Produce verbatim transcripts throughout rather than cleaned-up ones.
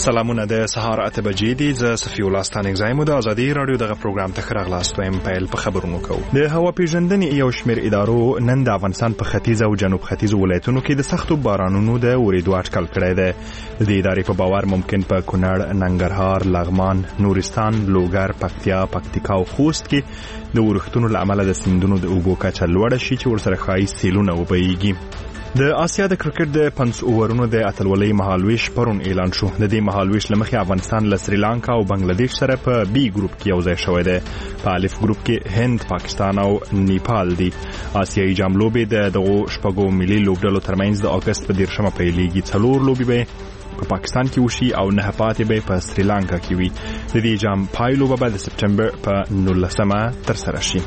سلامونه د سهار اته بجې دي. زه صفي الله ستانک زایم د ازادي رادیو دغه پروګرام ته راغلاست وایم. پیل په خبرونو کوو. د هوا پیژندنې یو شمېر ادارو نن د افغانستان په ختیځ او جنوب ختیځ ولایتونو کې د سختو بارانونو د ورېدو اټکل کړی دی. د ادارې په باور ممکن په کونړ، ننګرهار، لغمان، نورستان، لوګر، پکتیا، پکتیکا او خوست کې د ورښتونو له امله د سیندونو د اوبو کچه لوړه شي چې ورسره ښایي سیلونه وبهیږي. د آسیا د کرکټ د پنځه اوورونو د اتلولۍ مهالویش پرون اعلان شو. د دې مهالویش له مخې افغانستان له سریلانکا او بنگلاديش سره په بي ګروپ کې یو ځای شوی دی. په الف ګروپ کې هند، پاکستان او نیپال دي. آسیایي جام لوبې د دغو شپږو ملي لوبډلو ترمنځ د اگست په دیرشمه پیلېږي. څلور لوبې به په پاکستان کې وشي او نه پاتې به په سریلانکا کې وي. د دې جام پای لوبه به د سپټمبر په نولسمه ترسره شي.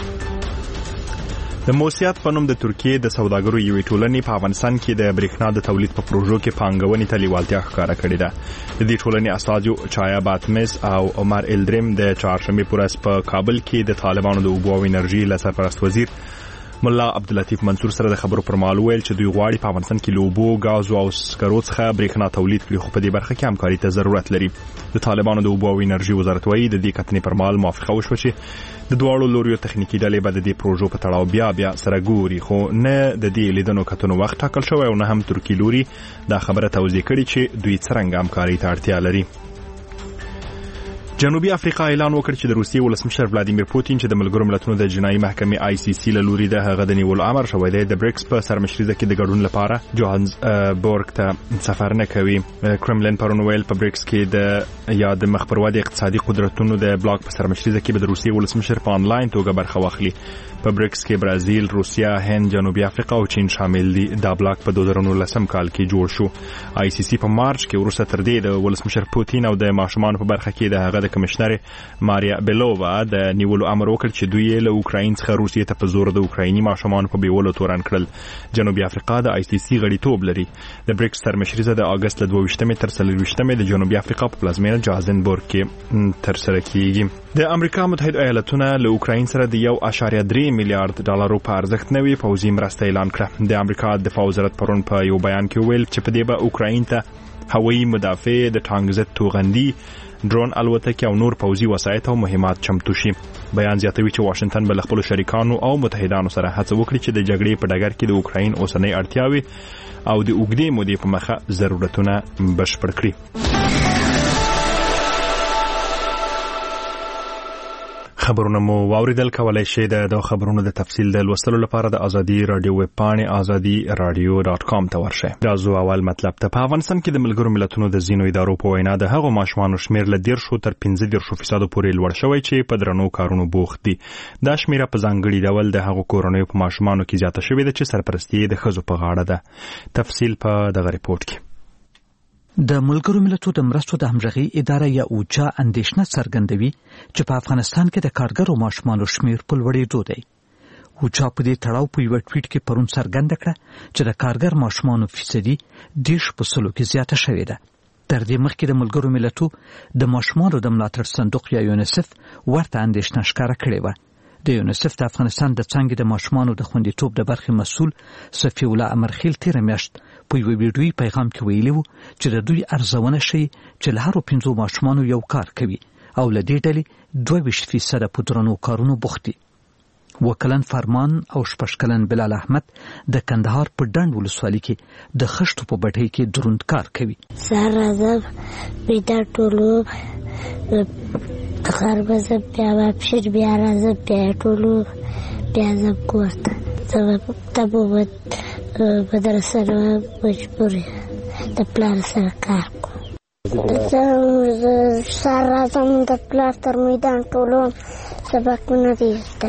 د موسیات په نوم د ترکیې د سوداګرو یوې ټولنې په افغانستان کې د برېښنا د تولید په پروژو کې پانګونې ته لیوالتیا ښکاره کړې ده. د دې ټولنې استازو چایا باتمس او عمر الدریم د چهارشنبې په ورځ په کابل کې د طالبانو د اوبو او انرژي له سرپرست وزیر ملا عبداللطیف منصور سره د خبرو پر مهال ویل چې دوی غواړي په افغانستان کې له اوبو، غازو او سکرو څخه برېښنا تولید کړي، خو په دې برخه کې همکاري ته ضرورت لري. د طالبانو د اوبو او انرژي وزارت وايي د دې کتنې پر مهال موافقه وشوه چې د دواړو لوریو تخنیکی ډلې به د دې پروژو په تړاو بیا بیا سره ګوري، خو نه د دې لیدنو کتنو وخت ټاکل شوی او نه هم ترکی لوري دا خبره توضیح کړي چې دوی څرنګه همکاري ته اړتیا لري. جنوبي افریقا اعلان وکړ چې د روسیې ولسمشر ولادیمیر پوتین چې د ملګرو ملتونو د جنایي محکمې آی سی سی له لوري د هغه د نیولو امر شوی دی د بریکس په سرمشریزه کې د ګډون لپاره جوهانسبورګ ته سفر نه کوي. کرملین پرون ویل په بریکس کې د یا د مخ پر ودې اقتصادي قدرتونو د بلاک په سرمشریزه کې به د روسیې ولسمشر په انلاین توګه برخه واخلي. په بریکس کې برازیل، روسیا، هند، جنوبي افریقا او چین شامل دي. دا بلاک په دوه زره نولسم کال کې جوړ شو. آی سی سی په مارچ کې وروسته تر دې د ولسمشر پوتین او د ماشومان په برخه کې د هغه د کمشنر ماریا بیلووا د نیولو امر وکړ چې دوی له اوکراین څخه روسیې ته په زور د اوکرایني ماشومان په بیولو تورن کړل. جنوبي افریقا د آی سی سی غړیتوب لري. د بریکس سرمشریزه د اگست له دوه ویشتمې تر څلورویشتمې د جنوبي افریقا په پلازمینه جوهانسبورګ کې ترسره کیږي. د امریکا متحده ایالاتونو له اوکراین سره د یو اشاریه درې میلیارډ ډالرو په ارزښت نوې پوځي مرسته اعلان کړه. د امریکا دفاع وزارت پرون په یو بیان کې ویل چې په دې به اوکراین ته هوایي مدافع، د ټانک ضد توغندي، ډرون الوتکې او نور پوځي وسایط او مهمات چمتو شي. بیان زیاتوي چې واشنگټن به له خپلو شریکانو او متحدانو سره هڅه وکړي چې د جګړې په ډګر کې د اوکراین اوسنۍ اړتیاوې او د اوږدې مودې په مخه ضرورتونه بشپړ کړي. خبرونه مو واوریدل. کولای شئ د خبرونو د تفصیل د لوستلو لپاره د ازادي رادیو ویب پاڼې ازادي رادیو ډاټ کام ته ورشئ. دا زو اول مطلب ته په افغانستان کې د ملګرو ملتونو د ځینو ادارو په وینا د هغو ماشومانو شمېر له دیرشو تر پنځه دیرشو فیصدو پورې لوړ شوی چې په درنو کارونو بوخت دي. دا شمېره په ځانګړي ډول د هغو کورنیو په ماشومانو کې زیاته شوې ده چې سرپرستي د ښځو په غاړه ده. تفصیل په دغه ریپورت کې. د ملګرو ملتونو د مرستو د همغږي اداره یا اوچا اندېښنه څرګندوي چې په افغانستان کې د کارګرو ماشومانو شمېر په لوړېدو دی. اوچا په دې تړاو په یو ټویټ کې پرون څرګنده کړه چې د کارګر ماشومانو فیصدي دیش په سلو کې زیاته شوې ده. تر دې مخکې د ملګرو ملتونو د ماشومانو د ملاتړ صندوق یا یونیسف ورته اندېښنه ښکاره کړې وه. د یونیسف د افغانستان د څانګې د ماشومانو د خوندیتوب د برخې مسؤل صفی الله امرخیل تیره میاشت په یو ویډیویي پیغام کې ویلي وو چې د دوی ارزونه شي چې له هرو پنځو ماشومانو یو کار کوي او له دې ډلې دوه ویشت فیصده په درنو کارونو بوخت دي. وکلن فرمان او شپږ کلن بلال احمد د کندهار په ډنډ ولسوالۍ کې د خښتو په بټۍ کې دروند کار کوي. سهار راځم بیدار ټولو غر بزم بیا واپشیر بیا راځم بیا ټولو بیا ځم کور ته. زه ته به مدرسه نه مجبور د پلار سره کار کوم. زه سهار راځم د پلار تر میدان ټولو سبقونه دې زده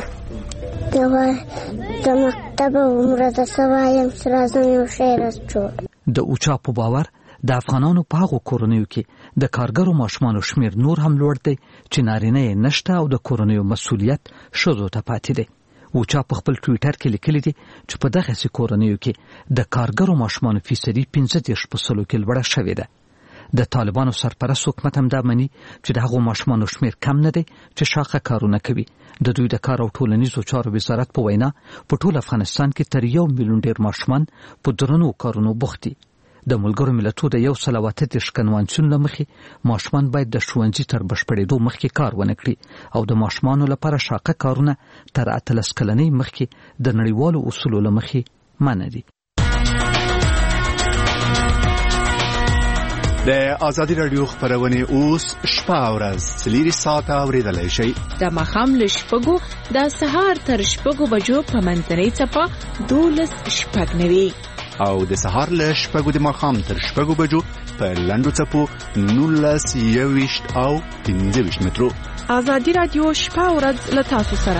د مکتب عمره د څه وایم چې راځم یو شی راجوړ. د اوچا په باور د افغانانو په هغو کورنیو کې د کارګرو ماشومانو شمېر نور هم لوړ دی چې نارینه یې نشته او د کورنیو مسؤلیت ښځو ته پاتې دی. اوچا په خپل ټویټر کې لیکلي دي چې په دغسې کورنیو کې د کارګرو ماشومانو فیصدي پنځه دېرش په سلو کې لوړه شوې ده. د طالبانو سرپرست حکومت هم دا مني چې د هغو ماشومانو شمېر کم نه دی چې شاخه کارونه کوي. د دوی د کار او ټولنیزو چارو وزارت په وینا په ټول افغانستان کې تر یو میلیون ډېر ماشومان په درنو کارونو بوخت دي. د ملګرو ملتونو د یو سل او اته دېرش کنوانسیون له مخې ماشومان باید د ښوونځي تر بشپړېدو مخکې کار ونه کړي او د ماشومانو لپاره شاقه کارونه تر اتلس کلنۍ مخکې د نړیوالو اصولو له مخې منع دي. د ازادي رادیو خبرونه اوس شپه او ورځ څلور ساعته اوریدلای شئ. د ماښام له شپږو د سهار تر شپږو بجو په منځنۍ څپه دولس شپږ نوي او د سهار له شپږو د ماښام تر شپږو بجو په لنډو څپو نولس یوویشت او پنځه ویشت مترو. ازادي رادیو شپه او ورځ له تاسو سره.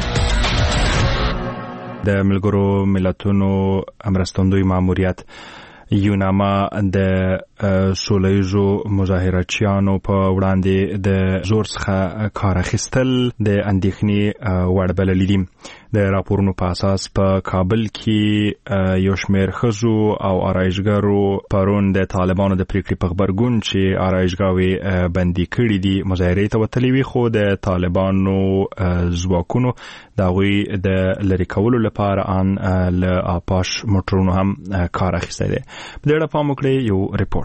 د ملګرو ملتونو مرستندوی ماموریت یوناما د سولهیزو مظاهراتچیانو په وړاندې د زور څخه کار اخیستل د اندېښنې وړ بللي دي. د راپورونو په اساس په کابل کې یو شمېر ښځو او آرایشګرو پرون د طالبانو د پریکړې په غبرګون چې آرایشګاوې بندي کړي دي مظاهرې ته وتلي وي، خو د طالبانو ځواکونو د هغوی د لرې کولو لپاره ان له آپاش موټرونو هم کار اخیستی دی. په دې اړه پام وکړئ یو ریپورت.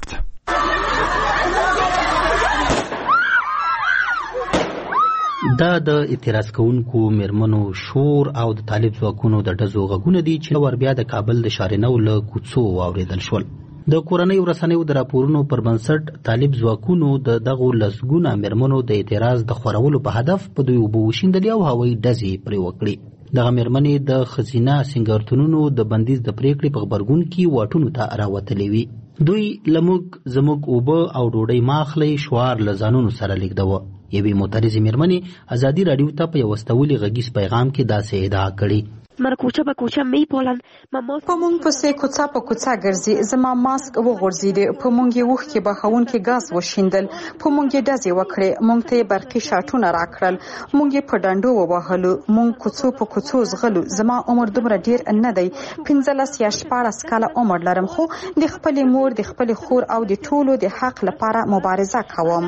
دا د اعتراض کوونکو میرمنو شور او د طالب ځواکونو د ډزو غږونه دي چې ور بیا د کابل د شارنو له کوڅو واوریدل شول. د کورنۍ رسنیو د راپورونو پر بنسټ طالب ځواکونو د دغو لسګونه میرمنو د اعتراض د خورولو په هدف په دوی اوبه وشیندلې او هوایي ډزې پرې وکړې. دغه میرمنې د ښځینه سینګارتونونو د بندیز د پریکړې په غبرګون کې واټونو ته راوتلې وي. دوی لموږ زموږ اوبه او ډوډۍ ماخلی شعار له ځانونو سره لیږدوه. یوې معترضې میرمنې ازادي راډیو ته په یو استولي غږیز پیغام کې داسې ادعا کړې: من کوچه به کوچه میپالن په مونږ پسې کوڅه په کوڅه ګرځي، زما ماسک وغورځېدی، په مونږ یې اوښکې بهونکي ګاز وشیندل، په مونږ یې ډزې وکړې، مونږ ته یې برقي شاټونه راکړل، مونږ یې په ډنډو ووهلو، مونږ کوڅو په کوڅو زغلو. زما عمر دومره ډیر نه دی، پنځلس یا شپاړس کاله عمر لرم، خو د خپلې مور، د خپلې خور او د ټولو د حق لپاره مبارزه کوم.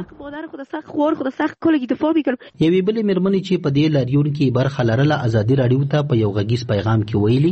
یوې بلې میرمنې چې په دې لاریون کې برخه لرله ازادي راډیو ته په یو غږیز پیغام کې ویلي: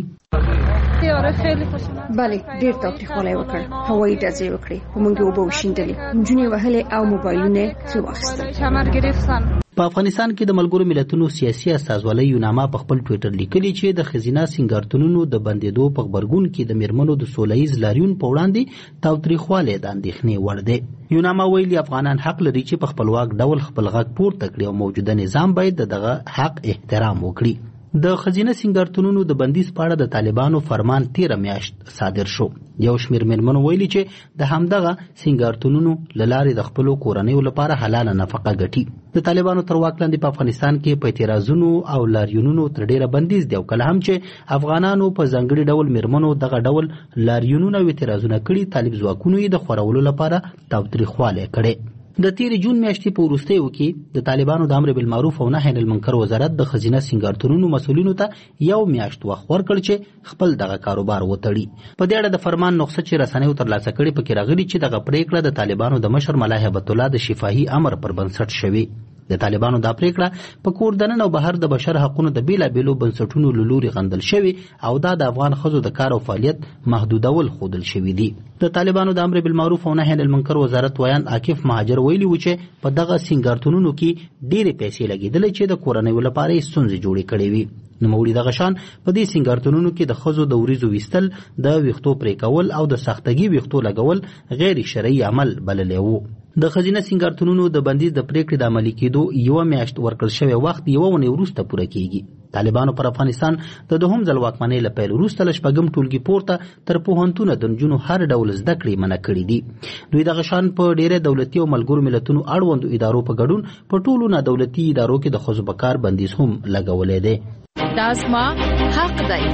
بله ډیر تاوتریخوالی وکړ، هوایي ډزې وکړې، په موږ اوبه وشیندلې، نجونې وهلې او موبایلونه ترې واخیستل. په افغانستان کې د ملګرو ملتونو سیاسي استازولۍ یوناما په خپل ټویټر لیکلي چې د ښځینه سینګارتونونو د بندېدو په غبرګون کې د میرمنو د سولهییز لاریون په وړاندې تاوتریخوالی د اندېښنې وړ دی. یوناما ویلي افغانان حق لري چې په خپلواک ډول خپل غږ پورته کړي او موجوده نظام باید د دغه حق احترام وکړي. د ښځینه سینګارتونونو د بندیز په اړه د طالبانو فرمان تیره میاشت صادر شو. یو شمېر میرمنو ویلي چې د همدغه سینګارتونونو له لارې د خپلو کورنیو لپاره حلاله نفقه ګټي. د طالبانو تر واک لاندې په افغانستان کې په اعتراضونو او لاریونونو تر ډیره بندیز دی او کله هم چې افغانانو په ځانګړي ډول میرمنو دغه ډول لاریونونه او اعتراضونه کړي، طالب ځواکونو یې د خورولو لپاره تاوتریخوالی کړی. د تیر جون میاشتې په وروستیو کې د طالبانو د امر بالمعروف او نهي عن المنکر وزارت د ښځینه سینګارتونونو مسؤلینو ته یو میاشت وخت ورکړ چې خپل دغه کاروبار وتړي. په دې اړه د فرمان نسخه چې رسنیو ترلاسه کړې پکې راغلي چې دغه پریکړه د طالبانو د مشر ملا هیبت الله د شفاهي امر پر بنسټ شوې. د طالبانو دا پریکړه په کور دننه او بهر د بشر حقوقو د بیلابیلو بنسټونو له لوري غندل شوی او دا د افغان ښځو د کار او فعالیت محدودول ښودل شوي دي. د طالبانو د امر بالمعروف او نهي عن المنکر وزارت ویان عاکف مهاجر ویلي و چې په دغه سینګارتونونو کې ډېرې پیسې لګېدلې چې د کورنیو لپاره یې ستونزې جوړې کړې وي. نوموړي دغه شان په دې سینګارتونونو کې د ښځو د وریځو ویستل، د ویښتو پرې کول او د سختګي ویښتو لګول غیر شرعي عمل بللی و. د ښځینه سینګارتونونو د بندیز د پریکړې د عملي کېدو یوه میاشت ورکړل شوی وخت یوه اونۍ وروسته پوره کیږي. طالبانو پر افغانستان د دوهم ځل واکمنۍ له پیل وروسته له شپږم ټولګي پورته تر پوهنتونه د نجونو هر ډول زده کړې منع کړي دي. دوی دغه شان په ډیره دولتي او ملګرو ملتونو اړوندو ادارو په ګډون په ټولو نادولتي ادارو کې د ښځو په کار بندیز هم لګولی دی. دا زما حق دی.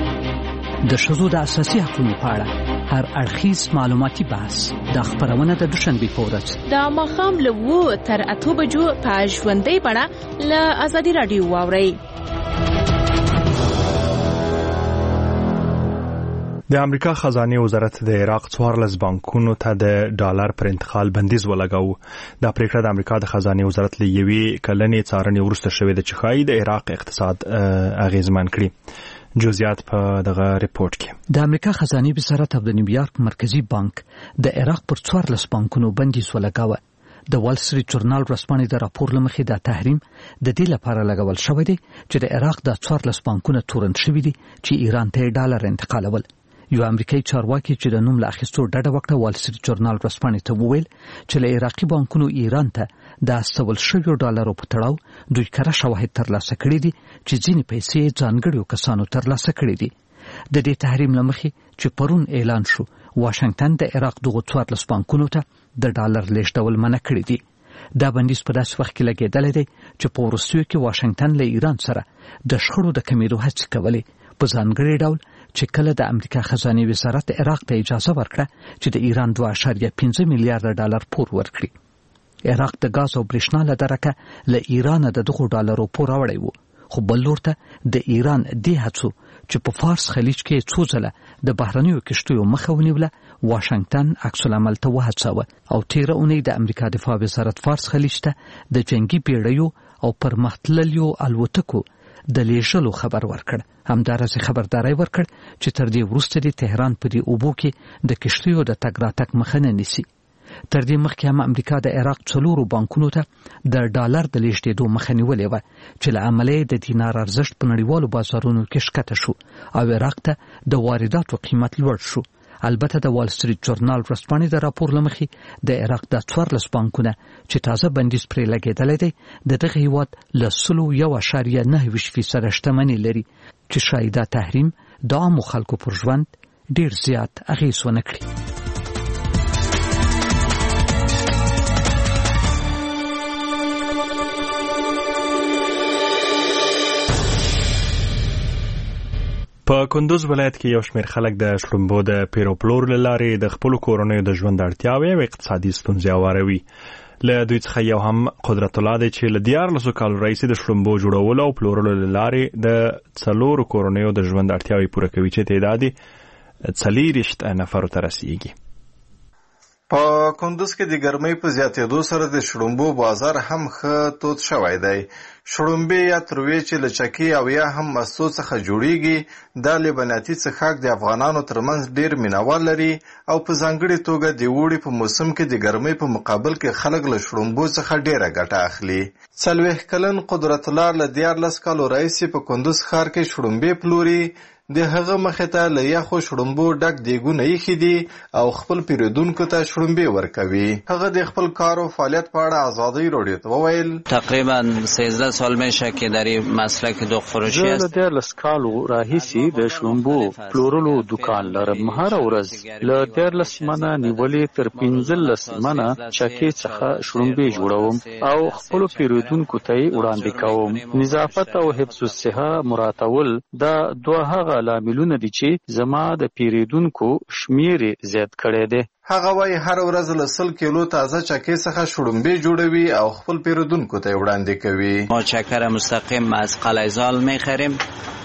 د ښځو د اساسي حقوقو په اړه هر اړخیز معلوماتي بحث د خبرونه د دوشنبې په ورځ د ماښام له اوو تر اتو بجو په ژوندۍ بڼه له ازادي راډیو واورئ. د امریکا خزانه وزارت د عراق څوارلس بانکونو ته د ډالر پر انتقال بندیز ولګاوه. دا پریکړه د امریکا د خزانه وزارت له یوې کلنې څارنې وروسته شوې ده چې ښایي د عراق اقتصاد اغیزمن کړي. جزئیات په دغه ریپورت کې. د امریکا خزانه وزارت او د نیویارک مرکزی بانک د عراق پر څوارلس بانکونو بندیز ولګاوه. د وال سټریټ جورنال ورځپاڼې د راپور لمخې د تحریم د دې لپاره لګول شوی دی چې د عراق د څوارلس بانکونو تورن شوي دي چې ایران ته ډالر انتقالول. یو امریکایي چارواکي چې د نوم له اخیستو ډډه وکړه وال سټریټ جورنال ورځپاڼې ته وویل چې له عراقي بانکونو ایران ته د استول شویو ډالرو په تړاو دوی کره شواهد ترلاسه کړي دي چې ځینې پیسې ځانګړیو کسانو ترلاسه کړي دي. د دې تحریم لمخې چې پرون اعلان شو واشنگټن د عراق دغه څوارلس بانکونو ته د ډالر لیږدول منع کړی دی. دا بندیز په داسې وخت کې لګېدلی دی چې په وروستیو کې واشنگټن له ایران سره د شخړو د کمېدو هڅې کولې، په ځانګړي ډول چې کله د امریکا خزانه وزارت عراق ته اجازه ورکړه چې د ایران دوه اعشاریه پنځه میلیارډ ډالر پور ورکړي. عراق د غاز او برېښنا له درکه له ایران د دغو ډالرو پور راوړی و، خو بل لور ته د ایران دې هڅو چې په فارس خلیج کې څو ځله د بهرنیو کشتیو مخه ونیوله واشنگټن عکس العمل ته وهڅاوه او تیره اونۍ د امریکا دفاع وزارت فارس خلیج ته د جنگي بیړیو او پرمختللیو الوتکو د لیږلو خبر ورکړ. همدارسې خبرداری ورکړ چې تر دې وروسته د تهران په دې اوبو کې د کشتیو د تګ راتګ مخه نه نیسي. تر دې مخکې هم امریکا د عراق څلورو بانکونو ته د ډالر د لیږدېدو مخه نیولې وه چې له امله یې د دینار ارزښت په نړیوالو بازارونو کې ښکته شو او عراق ته د وارداتو قیمت لوړ شو. البته د وال سټریټ جورنال ورځپاڼې د راپور له مخې د عراق د څوارلس بانکونه چې تازه بندیز پرې لګېدلی دی د دغه هیواد له سلو یو اعشاریه نهه ویشت فیصده شتمني لري چې ښایي دا تحریم د عامو خلکو پر ژوند ډېر زیات اغېز ونه کړي. په کندوز ولایت کې یو شمېر خلک د شړومبو د پیرو پلور له لارې د خپلو کورنیو د ژوند اړتیاوې او اقتصادي ستونزې هواروي. له دوی څخه یو هم قدرت الله دی چې له دیارلسو کالو راهیسې د شړومبو جوړولو او پلورلو له لارې د څلورو کورنیو د ژوند اړتیاوې پوره کوي چې تعداد یې څلېرویشت نفرو ته رسیږي. په کندوز کې د ګرمۍ په زیاتېدو سره د شړومبو بازار هم ښه تود شوی دی. شړومبې یا تروې چې له چکې او یا هم مستو څخه جوړیږي دا لبنیاتي څښاک د افغانانو ترمنځ ډېر مینوال لري او په ځانګړې توګه د اوړي په موسم کې د ګرمۍ په مقابل کې خلک له شړومبو څخه ډېره ګټه اخلي. څلوېښت کلن قدرت الله له دیارلس کالو راهیسې په کندوز ښار کې شړومبې پلوري. د هغه مخې ته له یخو شړومبو ډک دیګونه ایښي دي او خپل پیرودونکو ته شړومبې ورکوي. هغه د خپل کار او فعالیت په اړه آزادۍ راډیو ته وویل تقریبا سیزده سال میشه که در این مسلک دوغ فروشی است. زه له دیارلس کالو راهیسې د شړومبو پلورلو دکان لرم. هره ورځ له دیارلس منه نیولې تر پنځلس منه چکې څخه شړومبې جوړوم او خپلو پیرودونکو ته یې وړاندې کوم. نظافت او حفظ الصحه مراعاتول دا دوه هغه لاملونه دي چې زما د پیریدونکو شمیر زیات کړی دی. هغه وايي هر ورځ له سل کیلو تازه چکې څخه شړومبې جوړوي او خپل پیرودونکو ته وړاندې کوي. ما چکر مستقیم از قلعه زال میخریم.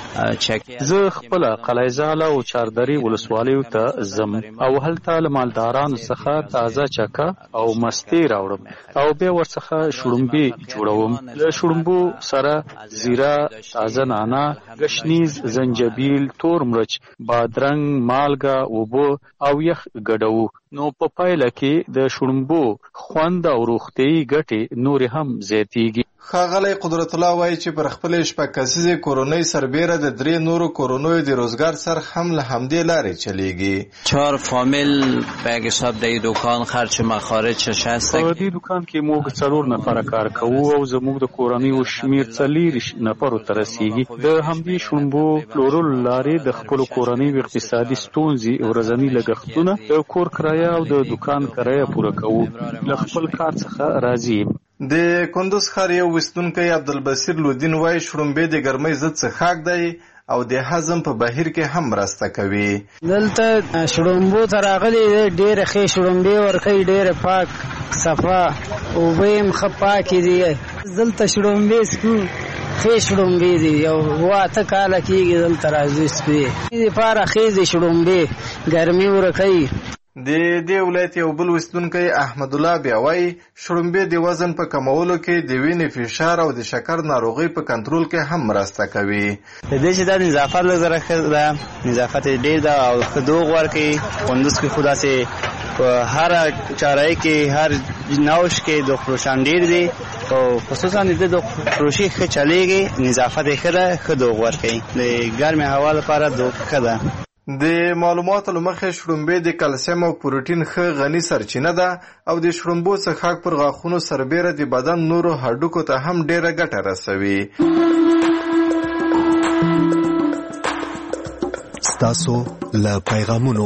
زه خپل قلعه زال او چاردري ولسوالیو ته زم او هلته له مالدارانو څخه تازه چکه او مستې راوړم او بیا ورڅخه شړومبې جوړوم. له شړومبو سره زیره، تازه نانا، ګشنیز، زنجبیل، تور مرچ، بادرنګ، مالګه، اوبه او یخ ګډوو. نو په پایله کې د شړومبو خوند او روغتیايي ګټې نور هم زیاتیږي. ښاغلی قدرت الله وایي چې پر خپلې شپږ کسیزې کورنۍ سربیره د درې نورو کورنیو د روزګار سرخ هم له همدې لارې چلیږي. چهار فامیل به حساب د دکان خرچ مخارج شصت. په دې دکان کې موږ څلور نفره کار کوو او زموږ د کورنیو شمیر څلېرویشت نفرو ته رسیږي. د همدې شړومبو پلورلو لارې د خپلو کورنیو اقتصادي ستونزې، ورځني لګښتونه، د کور کرایه او د دکان کرایه پوره کوو. له خپل کار څخه راضي یم. د کندوز ښار یو ویستونکی عبدالبصیر لودین وایي شړومبې د ګرمۍ ضد څښاک دی او د هضم په بهیر کې هم مرسته کوي. دلته شړومبو ته راغلي ډېرې ښې شړومبې ورکوي، ډېرې پاک صفا اوبه یې هم ښه پاکې دي. دلته شړومبې څښو، ښې شړومبې دي. یو اووه اته کاله کېږي دلته راځو څښو. دې دپاره ښې دي شړومبې، ګرمي ورکوي. د دې ولایت یو بل اوسیدونکی احمد الله بیا وایي شړومبې د وزن په کمولو کې د وینې فشار او د شکر ناروغۍ په کنټرول کې هم مرسته کوي. د دې چې دا نظافت لږ ښه ده، نظافت ډېر ده او ښه دوغ ورکوي. کندوز کې خو داسې په هر چارهیي کې هر نوش کې دوغ فروشان ډېر دي او خصوصا د دوغ فروشي ښه چلیږي، نظافت یې ښه ده، ښه دوغ ورکوي. د ګرمې هوا لپاره دوغ ښه ده. د معلوماتو له مخې شړومبې د کلسیم او پروټین ښه غني سرچینه ده او د شړومبو څښاک پر غاښونو سربیره د بدن نورو هډوکو ته هم ډیره ګټه رسوي. ستاسو له پیغامونو.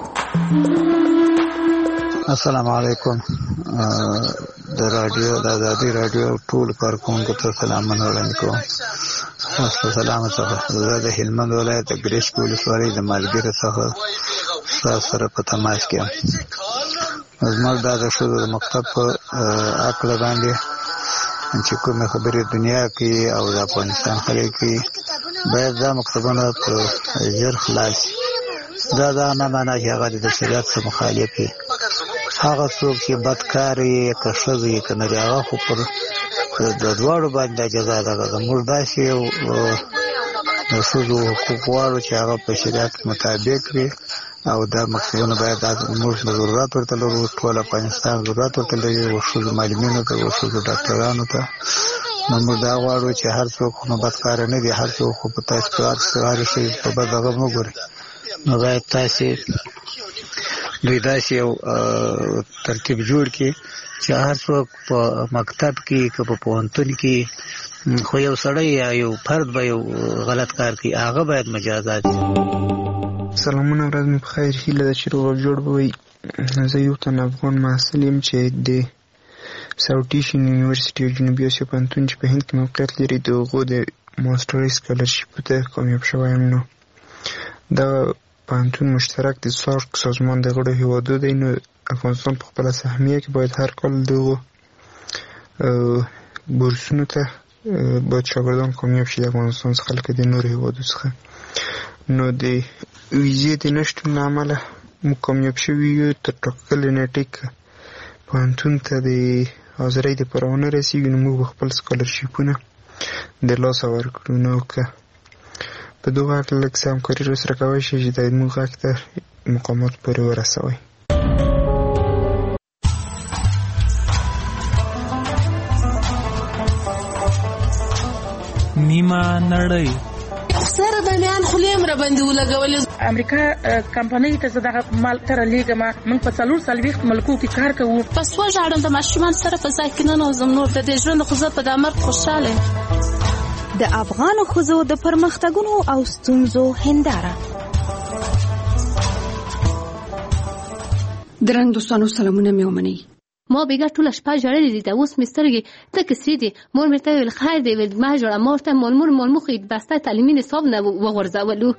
السلام علیکم. د رادیو د آزادي رادیو ټول کارکونکو ته سلامونه وړاندې کوم. تاسو سلام څخه زه د هلمند ولایت د ګریشک ولسوالۍ د مالګیره څخه تاسو سره په تماس کې یم. زموږ دا د ښځو د مکتب په عقله باندې چې کومې خبرې دنیا کوي او د افغانستان خلک کوي باید دا مکتبونه په ژر خلاص شي. دا دا نه معنا چې هغه د شریعت سره مخالف وي. هغه څوک چې بدکار یې که ښځه یې که نري هغه خو پر د دواړو باندې جزا ده. موږ داسې یو د ښځو حقوق غواړو چې هغه په شریعت مطابق وي او دا مکتبونه باید موږ ضرورت ورته لرو، ټول افغانستان ضرورت ورته لري، و ښځو معلمینو ته، و ښځو ډاکټرانو ته. نو موږ دا غواړو چې هر څوک خو بدکاره نه دي، هر څوک خو په تاسو په هر شي په بد هغه مه ګورئ. نو باید تاسې دوی داسې یو ترتیب جوړ کړي چې هر څوک په مکتب کې که په پوهنتون کې خو یو سړی یا یو فرد به یو غلط کار کوي هغه باید مجازات شي. سلامونه، ورځ مې په خیر. هیله ده چې روغ جوړ به وي. زه یو تن افغان محصل یم چې د ساوث ایشین یونیورسيټي او جنوبي اسیا پوهنتون چې په هند کې موقعیت لري د هغو د ماسټرۍ سکالرشیپ ته کامیاب شوی یم. نو دا پوهنتون مشترک د سارک سازمان د غړو هیوادو دی. نو افغانستان په خپله سهمیه کې باید هر کال دغو بورسونو ته باید شاګردان کامیاب شي د افغانستان څخه لکه د نورو هیوادو څخه. نو د ویزې د نشتون له امله موږ کامیاب شوي یو تر ټاکلې نیټې که پوهنتون ته د حاضرۍ دپاره ونه رسېږي نو موږ به خپل سکالرشیپونه د لاسه ورکړو. نو که په دغه هکله لږ څه همکاري راسره کوی شي چې د موږ غږ ته مقامات پورې ورسوئ. نیمه نړۍ سره د میان خلیم را باندې ولګولې. امریکا کمپنۍ ته زه دغه مال تر لیږم. موږ په څلور څلوېښت ملکو کې کار کوو. پس وژاړم د ماشومان سره په ځای کې ننوځم. نور د دې ژوند خو زه په دا مرګ خوشحاله یم. د افغانو ښځو د پرمختګونو او ستونزو هنداره. درنو دوستانو سلامونه مې ومنئ. ما بیګا ټوله شپه ژړلې دي. دا اوس مې سترګې تکې سرې دي. مور مې ته ویل خیر دی، ویل مه ژړه. ما ورته مول مور مول مو خو یې بسته تعلیمي نصاب نه وغورځولو.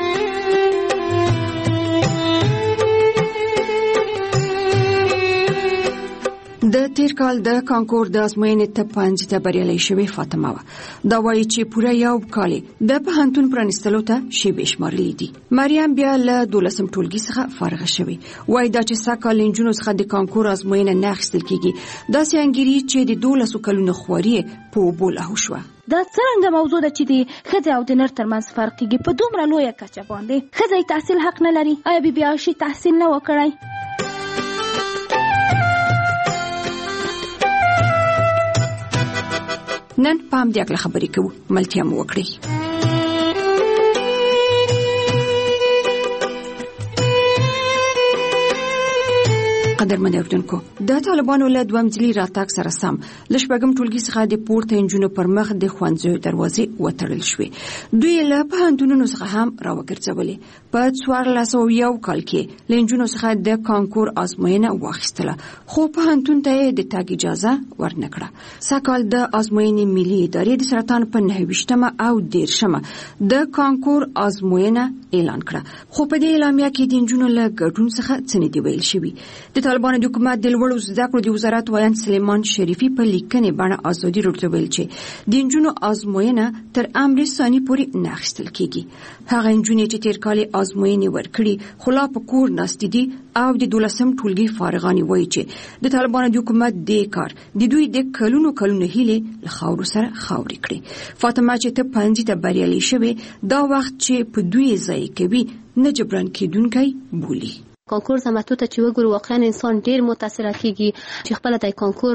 د تیر کال د کانکور د ازموینې ته پنځه ته بریالۍ شوې فاطمه وه. دا وایي چې پوره یو کال د پوهنتون پرانیستلو ته شیبې شمارلې دي. مریم بیا له دولسم ټولګي څخه فارغه شوې. وایي دا چې سږ کال نجونو څخه د کانکور ازموینه نه اخیستل کېږي داسې انګیري چې د دولسو کلونو خواري په اوبو لاهو شوه. دا څرنګه موضوع ده چې د ښځې او د نر ترمنځ فرق کېږي په دومره لویه کچه باندې؟ ښځه یې تحصیل حق نه لري؟ آیا بیبي عایشې تحصیل نه و کړی؟ نن پام دې اکله خبرې کوو، ملتیا مو وکړئ. قدرمن اردوونکو، د طالبانو له دویم ځلي راتګ سره سم له شپږم ټولګي څخه د پورته نجونو پر مخ د ښوونځیو دروازې وتړل شوې. دوی له پوهنتونونو څخه هم راوګرځولې. په څوارلس سوه یو کال کې له نجونو څخه د کانکور ازموینه واخیستله، خو پوهنتون ته یې د تګ اجازه ورنه کړه. سږ کال د ازموینې ملي ادارې د سرطان په نهه ویشتمه او دېرشمه د کانکور ازموینه اعلان کړه، خو په دې اعلامیه کې د نجونو له ګډون څخه څه نه دي ویل شوي. د طالبانو د حکومت د لوړو زده کړو د وزارت وایي سلیمان شریفي په لیکنې باندې ازادي راډیو ویل چې د نجونو ازموینه تر امر ثاني پورې نه اخیستل کیږي. هغه نجونې چې تیر کال ازموینې ورکړي خو لا په کور ناست دي او د دولسم ټولګي فارغانې وایي چې د طالبانو د حکومت د کار د دوی د کلونو کلونو هیلې له خاورو سره خاورې کړي. فاطمه چې ته پنځه ته بریالي شوې دا وخت چې په دوی ځای کوي نه جبران کېدونکی بولي. کانکور زماتو ته چې وګورو واقعا انسان ډیر متاثر کیږي چې خپل د کانکور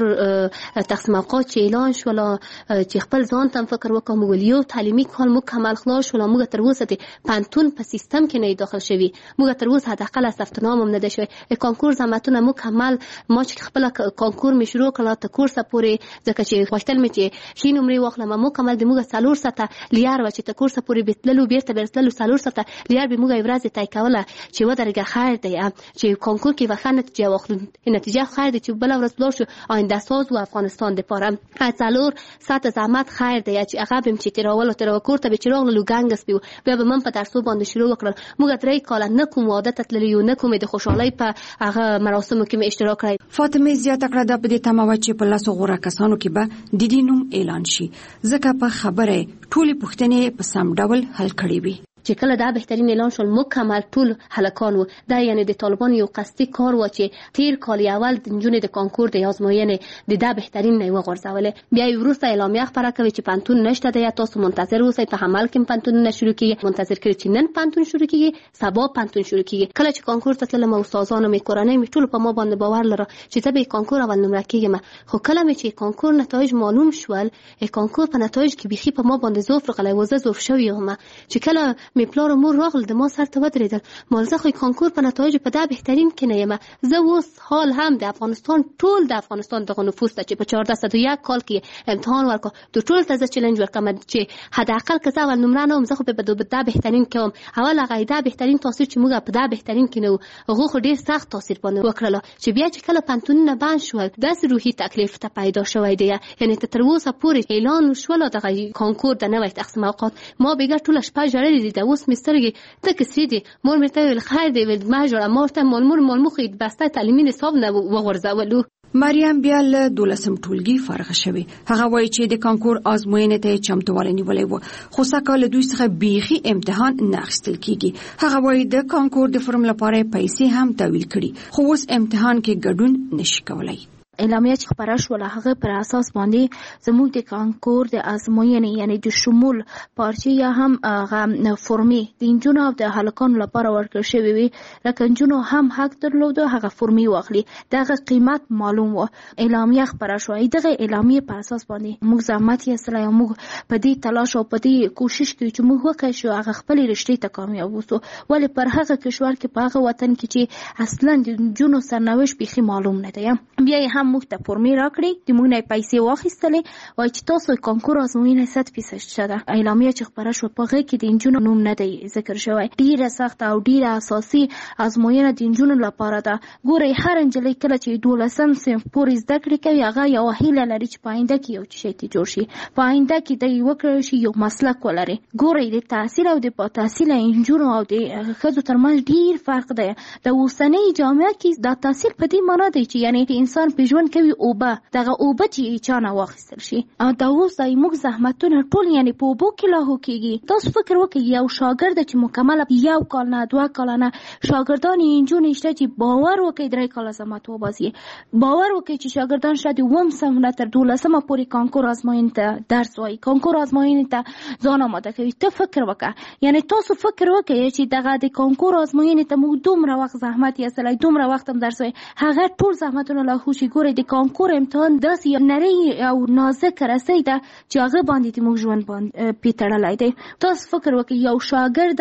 تقسیم اوقات چې اعلان شول چې خپل ځان ته فکر وکړو موږ یو تعلیمي کال مکمل خلاص شول موږ تر اوسه د پانتون په سیستم کې نه داخل شوی موږ تر اوسه حداقل ثبت نام هم نه ده شوی کانکور زماتونه مکمل ما چې خپل کانکور می شروع کړل ته کورس پورې ځکه چې خوشتل می چې شي نمرې واخلم مکمل د موږ څلور ساعته لیار و چې ته کورس پورې بیتللو بیرته بیرتللو څلور ساعته لیار به موږ ورځ تای کوله چې ودرګه خیر دی چې کانکور کې وخت نتیجه واخلو نتیجه خیر دی چې بل ورځ بلور شو آینده ساز و افغانستان د پاره څلور ساعت زحمت خیر دی چې هغه بم چې تیراول تر کور ته به چراغ لو ګنګس پیو بیا به من په درسو باندې شروع وکړل موږ درې کال نه کوم عادت تللی یو نه کوم د خوشحالي په هغه مراسمو کې اشتراک کړی. فاطمه زیاته کړه د بده تماوت چې په لاسو غوړه کسانو کې به د دینوم اعلان شي ځکه په خبره ټولې پوښتنې په سم ډول حل کړي وي. چې کله دا بهترین اعلان شول مکمل ټول هلکان وو دا یعنی د طالبان یو قصدي کار و چې تیر کال اول د نجونې د کانکور د آزموینې د دا بهترین نه وغورځولې بیا وروسته اعلامیه خبره کوي چې پانتون نشته دی تاسو منتظر اوسئ په عمل کې پانتون نه شروع کیږي منتظر کړئ چې نن پانتون شروع کیږي سبا پانتون شروع کیږي. کله چې کانکور ته تلم استادانو می کورنۍ می ټول په ما باندې باور لره چې زه به کانکور اول نمره کیږم خو کله می چې کانکور نتایج معلوم شول کانکور په نتایج کې بيخي په ما باندې زوف غلې وزه زوف شوی هم چې کله می پلار مور راغل د ما سر ته ودرېدل مال زه خو کانکور په نتایج په دا بهترین کې نه یم زه اوس حال هم د افغانستان ټول د افغانستان دغه نفوس ته چې په چهارده سوه و یک کال کې امتحان ورکړ ته ټول ته زه چیلنج ورکړم چې حداقل که زه اول نمره نه وم زه خو به دا بهترین کوم اول هغه دا بهترین تاثیر چې موږ په دا بهترین کې نه هغه خو ډیر سخت تاثیر باندې وکړل چې بیا چې کله پانتونونه بند شول داسې روحي تکلیف ته پیدا شوی دی یعنی تر اوسه پورې اعلان شول دغه کانکور د نوې تقسیم اوقات ما بګه ټول شپه جړلې دي اوس مسترګي ته کسې دي مور مې ته ویل خیر دی ول ما جوړه مورته مول مور مول مخې بسته تعلیمي نصاب نه وغورځولو. مریم بیا له دولسم ټولګي فارغ شوی هغه وایي چې د کانکور آزموینې ته چمتووالی نیولې و خو سکه دوی څخه بیخي امتحان نه اخیستل کیږي. هغه وایي د کانکور د فرم لپاره پیسې هم تحویل کړي خو اوس امتحان کې ګډون نشي کولای. اعلامیه چې خبره شوله هغه پر اساس باندې زموږ د کانکور د ازموینې یعنی د شمول پارچې یا هم هغه فرمې د نجونو او د هلکانو لپاره ورکړل شوې وي لکه نجونو هم حق درلوده هغه فرمې واخلي دغه قیمت معلوم و اعلامیه خبره شوه دغه اعلامیه پر اساس باندې موږ زحمت یې سره موږ په دې تلاش او په دې کوشش کوي چې موږ وکړو شو هغه خپل رښتې ته کامیاب وسو ولې پر هغه کشور کې په هغه وطن کې چې اصلا د نجونو سرنوشت بيخي معلوم نه دی بیا هم موږ ته فرمې راکړي د موږ نه پیسې واخیستلې وای چې تاسو کانکور ازموینه صد فیصد شته اعلامیه چې خبره شو په هغه کې د نجونو نوم نه دی ذکر شوی ډیره سخت او ډیره اساسي ازموینه د نجونو لپاره ده ګوري هر نجلۍ کله چې دولسم صنف پورې زده کړې کوي هغه یو هیله لري چې پاینده کې یو شی ته جوړ شي پاینده کې د یو کړی شي یو مسلک ولري ګوري د تحصیل او د په تحصیل نجونو او د ښځو ترمنځ ډیر فرق دی د اوسنۍ جامعه کې د تحصیل په دې معنی دی چې یعنی انسان په ژوند کوي اوبه دغه اوبه چې چانه واخیستل شي او دا اوس د موږ زحمتونه ټول یعنی په اوبو کې لاهو کیږي تاسو فکر وکړئ یو شاګرد چې مکمل یو کال نه دوه کال نه شاګردان انجونې شته چې باور وکړي درې کال زحمت وباسي باور وکړي چې شاګردان شته وم سم نه تر دولسمه پورې کانکور ازموینې ته درس وایي کانکور ازموینې ته ځان آماده کوي ته فکر وکړه یعنی تاسو فکر وکړئ چې دغه د کانکور ازموینې ته موږ دومره وخت زحمت یې سره دومره وخت هم درس وایي هغه ټول زحمتونه لاهو شي ګوري د کانکور امتحان داسې یو نری او نازک رسۍ ده چې هغه باندې موږ ژوند باندې پیتړلی دی تاسو فکر وکړئ یو شاګرد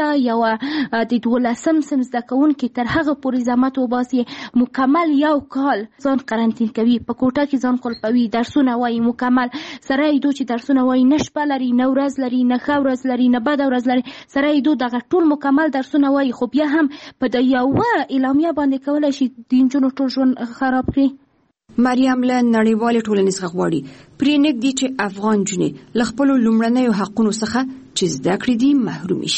یو د دولسم صنف زده کوونکی تر هغه پورې زحمت وباسي مکمل یو کال ځان قرنطین کوي په کوټه کې ځان قلفوي درسونه وایي مکمل سره یې دو چې درسونه وایي نه شپه لري نه ورځ لري نه ښه ورځ لري نه بده ورځ لري سره یې دو دغه ټول مکمل درسونه وایي خو بیا هم په د یوه اعلامیه باندې کولی شي د نجونو ټول ژوند خراب کړي. مریم له نړیوالې ټولنې څخه غواړي پرې نږدې چې افغان نجونې له خپلو لومړنیو حقونو څخه چې زده کړې دي محرومې شي.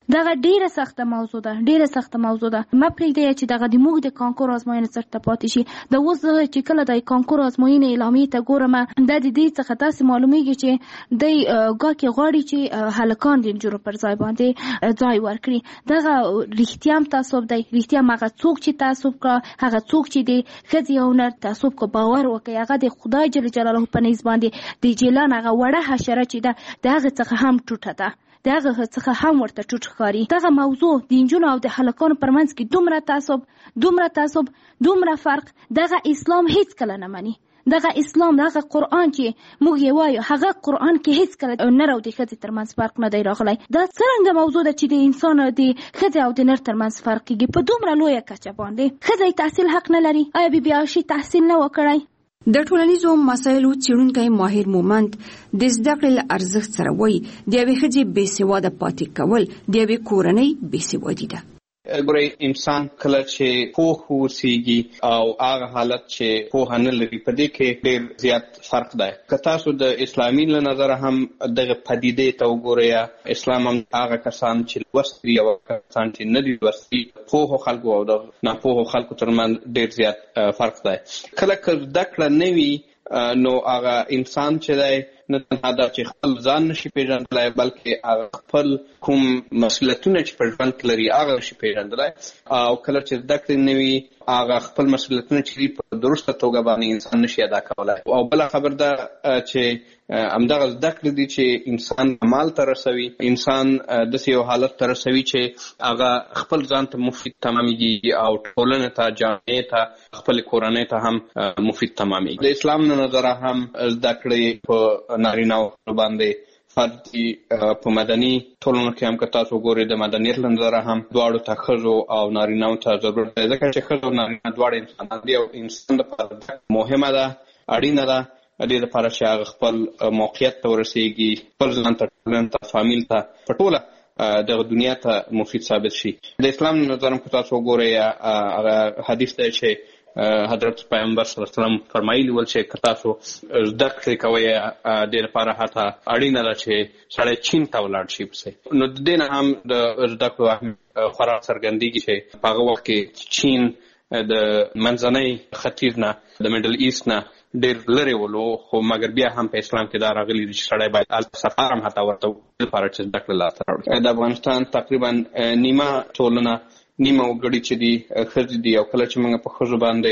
دغه ډیره سخته موضوع ده ډیره سخته موضوع ده ما پرېږدی چې دغه د موږ د کانکور ازموینې څخه پاتې شي. د اوس چې کله د کانکور ازموینې اعلامیې ته ګورم دا د دې څخه تاسو معلومیږي چې د ګاکې غواړي چې هلکان د نجونو پر ځای باندې ځای ورکړي. دغه رښتیا هم تعصب دی. رښتیا هغه څوک چې تعصب کړه هغه څوک چې د ښځې او نر تعصب کو باور وکړي هغه د خدای جل جلاله په نيز باندې د جیلان هغه وړه حشره چې ده د هغه څخه هم ټوټه ده د هغه څخه هم ورته ټوټ ښکاري. دغه موضوع د نجونو او د هلکانو پر منځ کې دومره تعصب دومره تعصب دومره فرق دغه اسلام هیڅ کله نه مني. دغه اسلام دغه قرآن چې موږ یې وایو هغه قرآن کې هیڅ کله نر او د ښځې ترمنځ فرق نه دی راغلی. دا څرنګه موضوع ده چې د انسان د ښځې او د نر ترمنځ فرق کېږي په دومره لویه کچه باندې. ښځه تحصیل حق نه لري. آیا بی بی عایشې تحصیل نه وکړی؟ د ټولنیزو مسایلو څېړونکی ماهر مومند د زده کړې له ارزښت سره وایي د یوې ښځې بې سواده پاتې کول د یوې کورنۍ بې سوادي ده. ګورئ انسان کله چې پوه اوسېږي او هغه حالت چې پوهه نه لري په دې کې ډېر زیات فرق دی. که تاسو د اسلامي له نظره هم دغه پدیدې ته وګورئ اسلام هم هغه کسان چې لوستي او کسان چې نه دي لوستي پوهو خلکو او د ناپوهو خلکو ترمنځ ډېر زیات فرق دی. کله که زده کړه نه وي نو هغه انسان چې دی نه تنها دا چې خپل ځان نشي پیژندلی بلکې هغه خپل کوم مسؤلیتونه چې په ژوند کې لري هغه نشي پیژندلی او کله چې زده کړې نه وي هغه خپل مسؤلیتونه چې دي په درسته توګه باندې انسان نشي ادا کولی. او بله خبر ده چې همدغه زده کړې دي چې انسان کمال ته رسوي انسان داسې یو حالت ته رسوي چې هغه خپل ځان ته مفید تمامېږي او ټولنې ته جامعې ته خپل کورنۍ ته هم مفید تمامېږي. د اسلام له نظره هم زده کړې په نارینه‌و باندې فرد دي. په مدني ټولنو کې هم که تاسو ګورئ د مدنیت له نظره هم دواړو ته ښځو او نارینه‌و ته ضرورت دی ځکه چې ښځه او نارینه دواړه انسانان دي او انسان لپاره مهمه ده اړینه ده دې لپاره چې هغه خپل موقعیت ته ورسېږي خپل ځان ته ټولنې ته فامیل ته په ټوله دغه دنیا ته مفید ثابت شي. د اسلام له نظره هم که تاسو وګورئ هغه حدیث دی چې حضرت پیغمبر صلی الله علیه وسلم فرمایلی ول چې که تاسو زده کړې کوئ دې لپاره حتی اړینه ده چې سړی چین ته ولاړ شي پسې. نو د دې نه هم د زده کړو اهمیت خورا څرګندېږي چې په هغه وخت کې چین د منځنۍ ختیځ نه د میډل ایست نه ډېر لرې ولو خو مګر بیا هم په اسلام کې دا راغلي دي چې سړی باید هلته سفر هم حتی ورته لپاره چې زده کړه لاسته راوړي. د افغانستان تقریبا نیمه ټولنه نیمه وګړي چې دي ښځې دي او کله چې موږ په ښځو باندې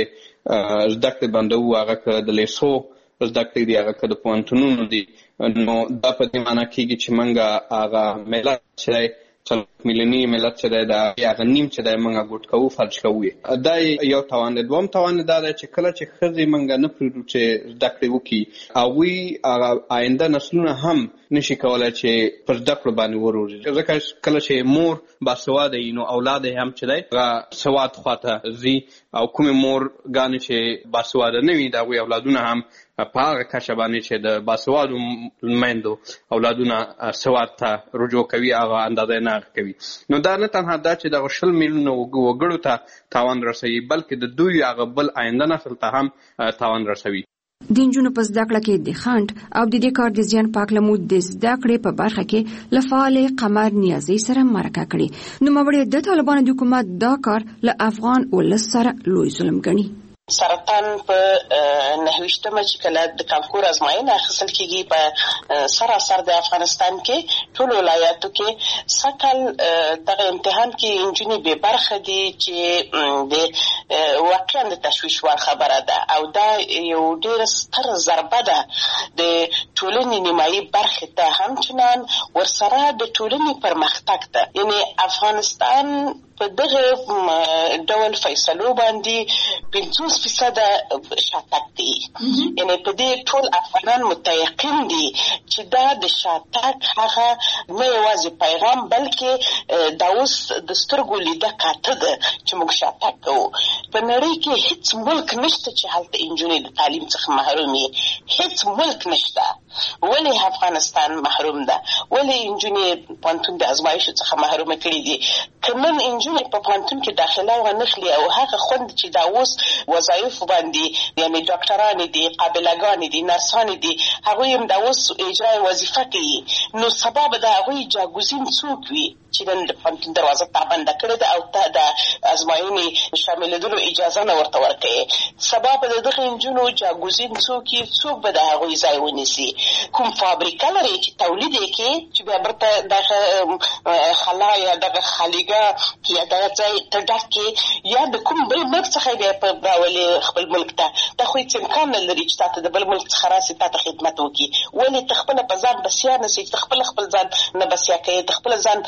زده کړې بندوو هغه که د لیسو زده کړې دي هغه که د پوهنتونونو دي نو دا په دې معنا کېږي چې موږ هغه ملت چې دی څلور میلیوني ملت چې دی د هغه نیم چې دی موږ ګوټ کوو فلج کوو. دا یو تاوان دی. دوم تاوان دا دی چې کله چې ښځې موږ نه پرېږدو چې زده کړې وکړي هغوی هغه آینده نسلونه هم نشي کولی چې پر زده کړو باندې وروځي ځکه کله چې مور باسواده وي نو اولاد یې هم چې دی هغه سواد خواته ځي او کومې مور ګانې چې باسواده نه وي د هغوی اولادونه هم په هغه کچه باندې چې د باسوادو میندو اولادونه سواد ته رجوع کوي هغه اندازه نه کوي. نو دا نه تنها دا چې دغه شل میلیونه وګړو ته تاوان رسوي بلکې د دوی هغه بل آینده نسل ته هم تاوان رسوي. د نجونو په زده کړه کې د خنډ او د دې کار د زیان پاک لمو د زده کړې په برخه کې له فعالې قمر نیازۍ سره مرکه کړې. نوموړې د طالبانو د حکومت دا کار له افغان ولس سره لوی ظلم ګڼي. سرطان په نهویشتمه چې کله د کانکور ازموینه اخیستل کېږي په سراسر د افغانستان کې ټول ولایاتو کې سکل دغه امتحان کې نجونې بې برخه دي چې د واقعا د تشویش وړ خبره ده او دا یو ډېره ستره ضربه ده د ټولنې نیمایي برخې ته همچنان ورسره د ټولنې پرمختګ ته یعنې افغانستان په دغه ډول فیصلو باندې پنځوس فیصده شاتګ دی. یعنې په دې ټول افغانان متیقن دي چې دا د شاتګ هغه نه یوازې پیغام بلکې دا اوس د سترګو لیده کاته ده چې موږ شاتګ کوو. په نړۍ کې هیڅ ملک نشته چې هلته نجونې د تعلیم څخه محروم وي. هیڅ ملک نشته. ولې افغانستان محروم ده؟ ولې نجونې پوهنتون د ازمایښتو څخه محرومه کړي دي؟ که نن نجونې په پوهنتون کې داخله ونخلي او هغه خوند چې دا اوس وظایفو باندې یعنې ډاکټرانې دي قابلهګانې دي نرسانې دي هغوی هم دا اوس اجرای وظیفه کوي نو سبا به د هغوی جاګوزین څوک وي؟ چې نن د پوهنتون دروازه تا بنده کړې ده او ته د ازموینې شاملېدلو اجازه نه ورته ورکوې. سبا به د دغه نجونو جاګوزین څوک یي، څوک به د هغوی ځای ونیسي. کوم فابریکه لري چې تولید یې کړي چې بیا برته دغه خلا یا دغه خالیګه یا دغه ځای ته ډک کړي یا د کوم بل ملک څخه بیا په راولي خپل ملک ته. دا خو هېڅ امکان نه لري چې تا ته د بل ملک څخه راسي تا ته خدمت وکړي. ولې ته خپله په ځان بسیا نه سې، ته خپله خپل ځان نه بسیا کوې، ته خپله ځان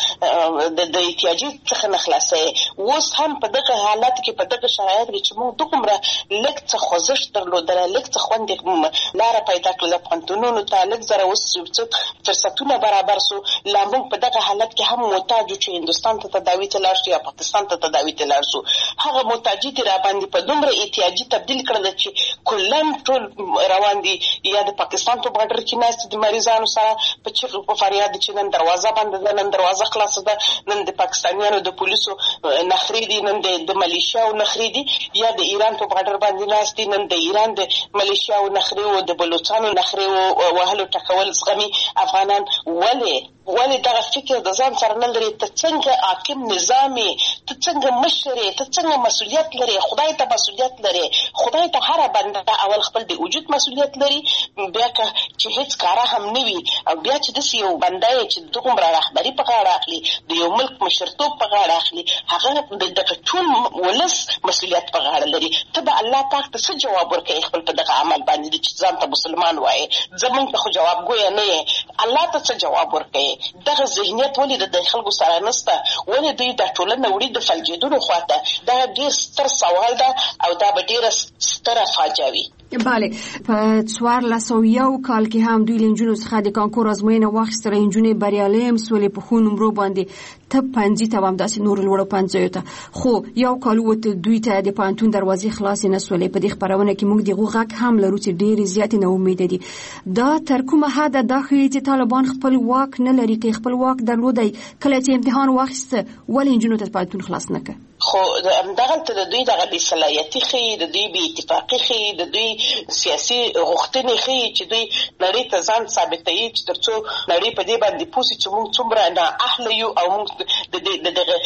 د احتیاجي څخه نه خلاصوې. اوس هم په دغه حالت کې، په دغه شرایط کې چې موږ دومره لږ څه خوځښت درلودله، لږ څه خوندې لاره پیدا کړله پوهنتونونو ته، لږ زره اوس فرصتونه برابر سو، لا موږ په دغه حالت کې هم محتاج یو چې هندوستان ته تداوي ته لاړ شو یا پاکستان ته تداوي ته لاړ شو. هغه محتاجي دې راباندې په دومره احتیاجي تبدیل کړله چې کلن ټول روان دي یا د پاکستان په بارډر کې ناست دي مریضانو سره په چیغو په فریاد چې نن دروازه بنده ده، نن دروازه خلاصه ده، نن د پاکستانیانو د پولیسو نخرې دي، نن د ملیشیاو نخرې دي، یا د ایران په بارډر باندې ناست دي، نن د ایران د ملیشیاو نخرې او د بلوچستانو نخرې او وهلو ټکول زغمي افغانان. ولې ولې دغه فکر د ځان سره نه لري؟ ته څنګه حاکم نظام یې، ته څنګه مشر یې، ته څنګه مسؤلیت لري؟ خدای ته مسؤلیت لري. خدای ته هره بنده اول خپل د وجود مسؤلیت لري، بیا که چې هیڅ کاره هم نه وي او بیا چې داسې یو بنده یې چې دومره رهبري په غاړه اخلي، د یو ملک مشرتوب په غاړه اخلي، هغه د دغه ټول ولس مسؤلیت په غاړه لري. ته به الله پاک ته څه جواب ورکوې خپل په دغه عمل باندې چې ځان ته مسلمان وایې؟ زمونږ ته خو جوابګویه نه یې، الله ته څه جواب ورکوې؟ دغه ذهنیت ولې د خلکو سره نشته؟ ولې دوی د ټولنه وړي د فلجېدلو خواته؟ دا ډېر ستر سوال ده او دا به ډېره ستره فاجعه وي. بله، په څوارلس سوه یو کال کې هم دوی له نجونو څخه د کانکور ازموینه واخیستله. نجونې بریالۍ هم سولې په ښو نمرو باندې ته پنځي ته هم داسې نورو لوړو پنځیو ته. خو یو کال ووته دوی ته د پوهنتون دروازې خلاصې نه سولې. په دې خپرونه کې موږ د هغو غږ هم لرو چې ډېرې زیاتې ناامیده دي. دا تر کومه حده دا ښیي چې طالبان خپل واک نه لري؟ که خپل واک درلودی کله چې امتحان واخیسته ولې نجونو ته پوهنتون خلاص نه کړه؟ خو همدغلته د دوی دغه بې صلاحیتي ښیي، د دوی بې اتفاقي ښیي، د دوی سیاسي غوښتنې ښیي چې دوی نړۍ ته ځان ثابتوي چې تر څو نړۍ په دې باندې پوه سي چې موږ څومره نااهله یو او موږ د دغه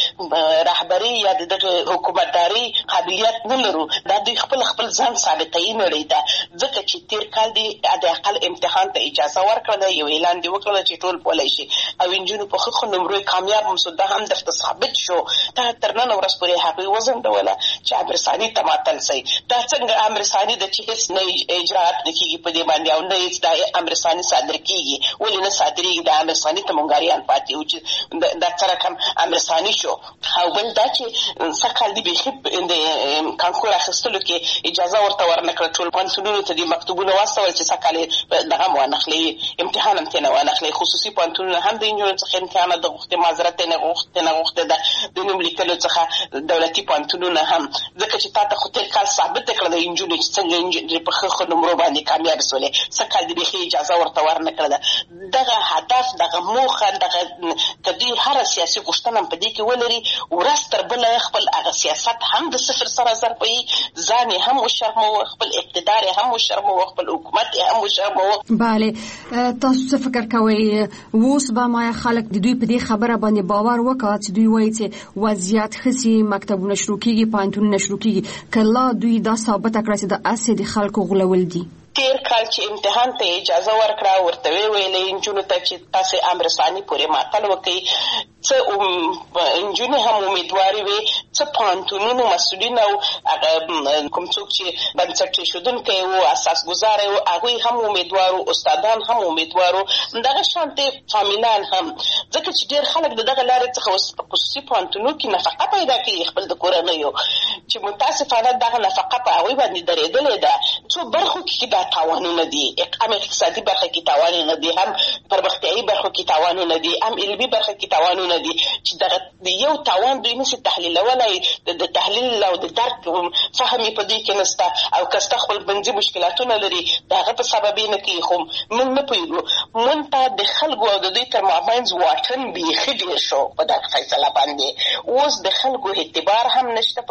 رهبري یا د دغه حکومتداري قابلیت نه لرو. دا دوی خپل خپل ځان ثابتوي نړۍ ته. ځکه چې تېر کال دې د اقل امتحان ته اجازه ورکړله، یو اعلان دې وکړله چې ټول بولی شي او نجونو په ښه ښه نمرو کامیاب هم سو. دا هم درته ثابت شو. دا تر نن ورځ پورې هغوی وځنډوله چې امرساني ته ماتل سي. دا څنګه امرساني ده چې هېڅ نه اجراات نه کېږي په دې باندې او نه هېڅ دا امرساني صادر کېږي؟ ولې نه صادرېږي؟ دا امرساني ته مونګاریان پاتې وو چې دا څه رقم امرساني شو. او بل دا چې سږ کال دې بیخي د کانکور اخیستلو کې اجازه ورته ورنه کړه. ټول پوهنتونونو ته دې مکتوبونه واستول چې سږ کال یې دغه هم وانخلي، امتحان هم ترې نه وانخلي. خصوصي پوهنتونونه هم د نجونو څخه امتحان د غوښتې معذرت یې نه غوښتې نه غوښتې ده د نوم لیکلو څخه دولتي پوهنتونونه هم، ځکه چې تا ته خو تېر کال ثابته کړه د نجونو چې څنګه نجونې په ښه ښه نمرو باندې کامیابې سولې. سږ کال دې بیخي اجازه ورته ورنه کړله. دغه هدف، دغه موخه، دغه که دوی هره سیاسي غوښتنه هم په دې کې ولري، ورځ تر بله خپل هغه سیاست هم د صفر سره ضربوي، ځان یې هم وشرموه، خپل اقتدار یې هم وشرموه، خپل حکومت یې هم وشرموه. بله، تاسو څه فکر کوئ اوس به ما خلک د دوی په دې خبره باندې باور وکړي چې دوی وایي چې وضعیت ښه سي، مکتبونه شروع کېږي، پوهنتونونه شروع کېږي، که لا دوی دا ثابته کړه چې د هسې د خلکو غولول دي؟ تیر کال چې امتحان ته اجازه ورکړه ورته ویې ویلې نجونو ته چې تاسې امرساني پورې ماتل وکړئ. څه نجونې هم امیدوارې وې، څه پوهنتونونو مسؤلین او کوم څوک چې بنسټ ایښودونکی وو، اساسګزاره وو، هغوی هم امیدوار وو، استادان هم امیدوار وو، دغه شانتې فامیلان هم. ځکه چې ډېر خلک د دغه لارې څخه اوس په خصوصي پوهنتونونو کې نفقه پیدا کوي خپل د کورنیو، چې متاسفانه دغه نفقه په هغوی باندې درېدلې ده. څو برخو کې دا تاوانونه دي، هم اقتصادي برخه کې تاوانونه دي، هم پرمختیایي برخو کې تاوانونه دي، هم علمي برخه کې تاوانونه دي، چې دغه یو تاوان دوی نشي تحلیلولی. د تحلیل او د درک فهم یې په دوی کې نشته، او که ستا خپل بنځي مشکلاتونه لري د هغه په سبب یې نه کوي. خو موږ نه پوهېږو، موږ ته د خلکو او د دوی تر مابینځ واټن بیخي ډېر شو په دغه فیصله باندې. اوس د خلکو اعتبار هم نشته په دوی باندې،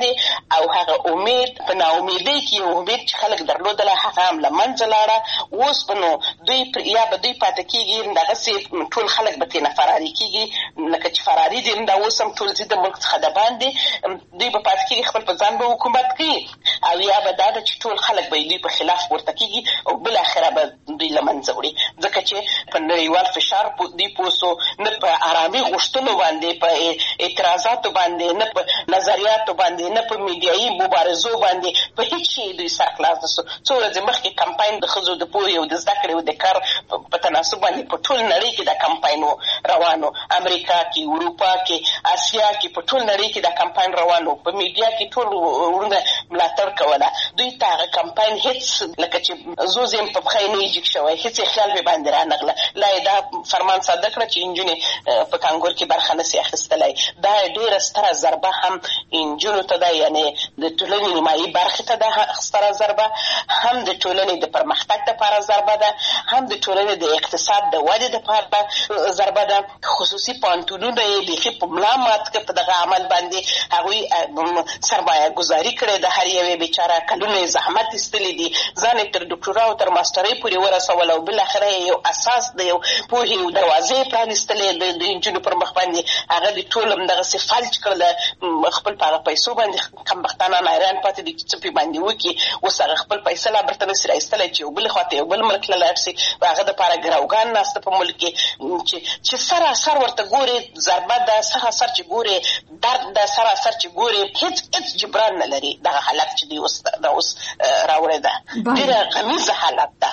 باندې او هغه امید په ناامیدۍ کې یو امید چې خلک درلودله هغه هم له منځه لاړه. اوس به نو دوی یا به دوی پاتې کېږي دغسې ټول خلک به ترېنه فراري کېږي لکه چې فراري دي دا اوس هم ټول ځي د ملک څخه د باندې دوی به پاتې کېږي خپل په ځان به حکومت کوي او یا به دا ده چې ټول خلک به دوی په خلاف پورته کېږي او بالاخره به دوی له منځه وړي ځکه چې په نړیوال فشار دوی پوه سو نه په ارامي غوښتنو باندې په اعتراضاتو باندې نه په نظریاتو باندې نه په میډیایي مبارزو باندې په هیڅ شي دوی سرخلاص نه سو. څو ورځې مخکې کمپاین د ښځو د پوهې او د زده کړې او د کار په تناسب باندې په ټول نړۍ کې دا کمپاین روانو، امریکا کې، اروپا کې، اسیا کې، په ټول نړۍ کې دا کمپاین روانو، په میډیا کې ټول ورونه ملاتړ کوله. دوی ته هغه کمپاین هیڅ لکه چې زوز یې په پښې نه جګ شوی هیڅ یې خیال به باندې رانغله. لا یې دا فرمان صادر کړه چې نجونې په کانګور کې برخه نسي اخیستلی. دا ډېره ستره ضربه هم نجونو ته ده، یعنې د ټولنې نیمایي برخې ته ده ستره ضربه، هم د ټولنې د پرمختګ دپاره ضربه ده، هم د ټولنې د اقتصاد د ودې دپاره ضربه ده. خصوصي پوهنتونونه یې بیخي په ملا مات کړه په دغه عمل باندې. هغوی سرمایه ګذاري کړې ده، هر یوې بیچاره کلونه یې زحمت ایستلی دي، ځان یې تر ډاکټورا او تر ماسټرۍ پورې ورسول او بالاخره یې یو اساس د یو پوهې او دروازې پرانیستلې د نجونو پر مخ باندې. هغه د ټول همدغسې فلج کړله، خپل په هغه پیسو باندې کمبختانان حیران پاتې دي چې څه پې باندې وکړي. اوس هغه خپل پیسه لا برته نسي راایستلی چې یو بل خوا ته یو بل ملک له لاړ شي. هغه دپاره ګروګان ناسته په ملک کې چې سراسر ورته ګورې ضربه ده، سراسر چې ګورې درد ده، سراسر چې ګورې هېڅ هېڅ جبران نه لري. دغه حالت چې دوی اوس دا اوس راوړی ده ډېره غمیزه حالت ده.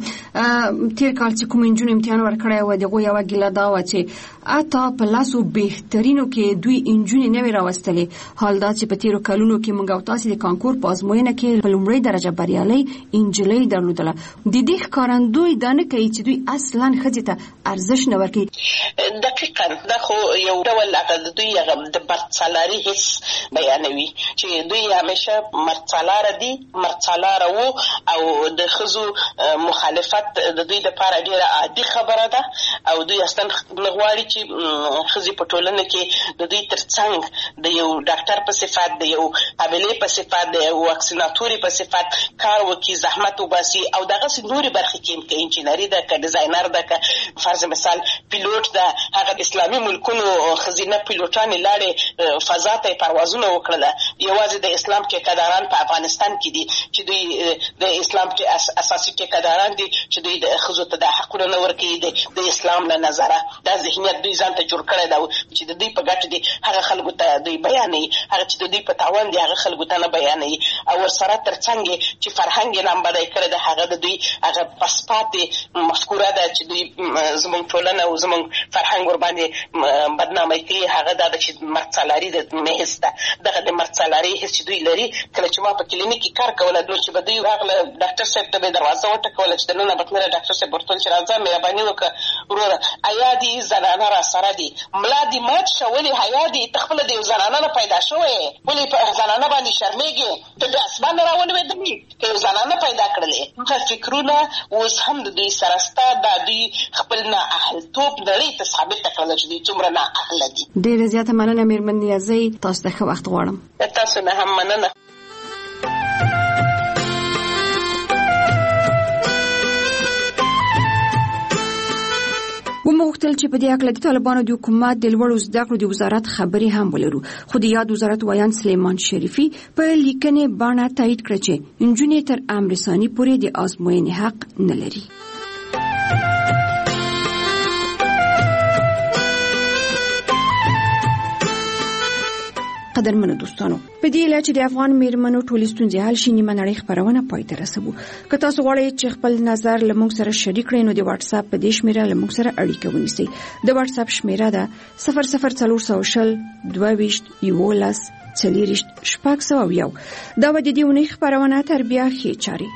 تېر کال چې کوم نجونو امتحان ورکړی و د هغوی یوه ګیله دا وه چې حتی په لسو بهترینو کې دوی نجونې نه وې راوستلې. حال دا چې په تېرو کلونو کې موږ او تاسې د کانکور په ازموینه کې په لومړۍ درجه بریالۍ نجلۍ درلودله. د دې ښکارندوی دا نه کوي چې دوی اصلا ښځې ته ارزښت نه ورکوي. دقیقا دا خو یو ډول هغه د دوی هغه د مردسالاري حس بیانوي چې دوی همیشه مردسالاره دي، مردسالاره وو او د ښځو مخالفت د دوی دپاره ډېره عادي خبره ده او دوی اصلا نه غواړي چې ښځې په ټولنه کې د دوی تر څنګ د یو ډاکټر په صفت، د یو حاملې په صفت، د یو واکسیناتوري په صفت کار وکړي، زحمت وباسي او دغسې نورې برخې کې که انجینري ده، که ډیزاینر ده، که فرض مثال پیلوټ ده. هغه اسلامي ملکونو ښځینه پیلوټانې لاړې فضا ته یې پروازونه وکړله. یوازې د اسلام ټیکهداران په افغانستان کې دي چې دوی د اسلام اساسي ټیکهداران دي چې دوی د ښځو ته د حقونه نه ورکوي د اسلام له نظره. دا ذهنیت دوی ځان ته جوړ کړی ده چې د دوی په ګټه دي هغه خلکو ته دوی بیانوي، هغه چې د دوی په تاوان دي هغه خلکو ته نه بیانوي. او ورسره تر څنګ چې فرهنګ یې نامبدی کړی ده هغه د دوی هغه پسپاتې مفکوره ده چې دوی زموږ ټولنه او زموږ فرهنګ ورباندې بدنامۍ کوي. هغه دا ده چې مردسالاري د حس ده. دغه د مردسالاري حس چې دوی لري. کله چې ما په کلینیک کې کار کوله نو چې به دوی راغله ډاکټر صاحب ته به یې دروازه وټکوله چې دننه به تلله. ډاکټر صاحب ورته ویل چې راځه مهرباني وکړه وروره ایا دې زنانه را سره دي، ملا دې مات شه، ولې حیا دې ته خپله د یو زنانه نه پیدا شوی یې، ولې په زنانه باندې شرمېږې، ته د اسمان نه راولوېدلې که یو زنانه پیدا کړلې. هغه فکرونه اوس هم د دوی سره سته. دا دوی خپل نااهلتوب نړۍ ته ثابته کړله چې دوی څومره نااهله دي. ډېره زیاته مننه مېرمن نیازۍ، تاسو ته ښه وخت غواړم. تاسو نه هم مننه. ومغوښتل چې په دې هکله د طالبانو د حکومت د لوړو زده کړو د وزارت خبرې هم ولرو، خو د یاد وزارت ویان سلیمان شریفي په لیکنې بڼه تایید کړه چې نجونې تر امر ثاني پورې د ازموینې حق نه لري. قدرمنو دوستانو، په دې اله چې د افغان میرمنو ټولې ستونزې حل شي نیمه نړۍ خپرونه پای ته رسوو. که تاسو غواړئ چې خپل نظر له موږ سره شریک کړئ نو د واتس اپ په دې شمیره له موږ سره اړیکه ونیسئ. د واتس اپ شمیره ده صفر صفر څلور سوه شل دوه ویشت یولس څلېرویشت شپږ سوه یو. دا به د دې اونۍ خپرونه تر بیا ښې چارې.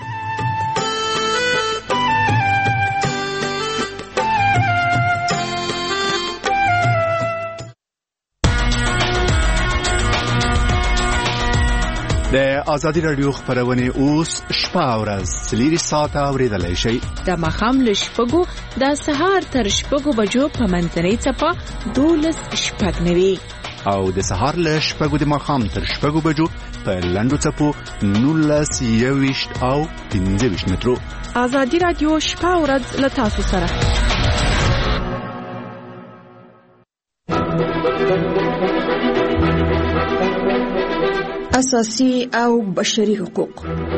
د ازادي رادیو خبرونه اوس شپه او ورځ څلور ساعته اوریدلای شئ. د ماښام له شپږو د سهار تر شپږو بجو په منځنۍ څپه دولس شپږ نوي او د سهار له شپږو د ماښام تر شپږو بجو په لنډو څپو نولس یوویشت او پنځه ویشت مترو. ازادي رادیو شپه او ورځ له تاسو سره. اساسي او بشري حقوق.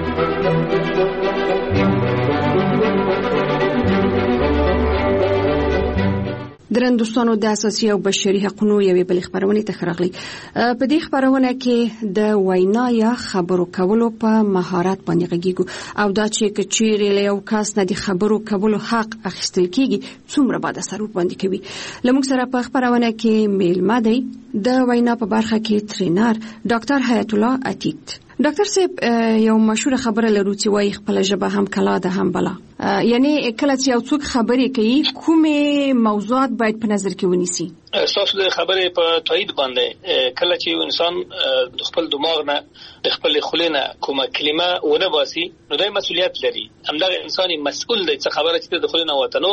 درندوستانو د اساسي او بشري حقوقو یوې بل خبرونه ته خراغلي. په دې خبرونه کې د وینا یا خبرو کولو په مهارت باندې غږیږو او دا چې کچېرې له یو کس نه د خبرو کولو حق اخیستل کیږي څومره باید اثر باندې کوي. لمونږ سره په خبرونه کې میلمه دی د وینا په برخه کې ټرینر ډاکټر حیات الله عتیق. ډاکټر صاحب یو مشهور خبره لرو چې وايي خپل ژبه هم کلا ده هم بلا. یعنی کله چې یو څوک خبرې کوي کومه موضوعات باید په نظر کې ونیسي؟ تاسو د خبرې په تایید باندې کله چې انسان د خپل دماغ نه د خپل خلینه کومه کلمه ونه باسي نو دای مسؤلیت لري. همدغه انسان مسؤل دی چې خبره چې د خلینه وطنو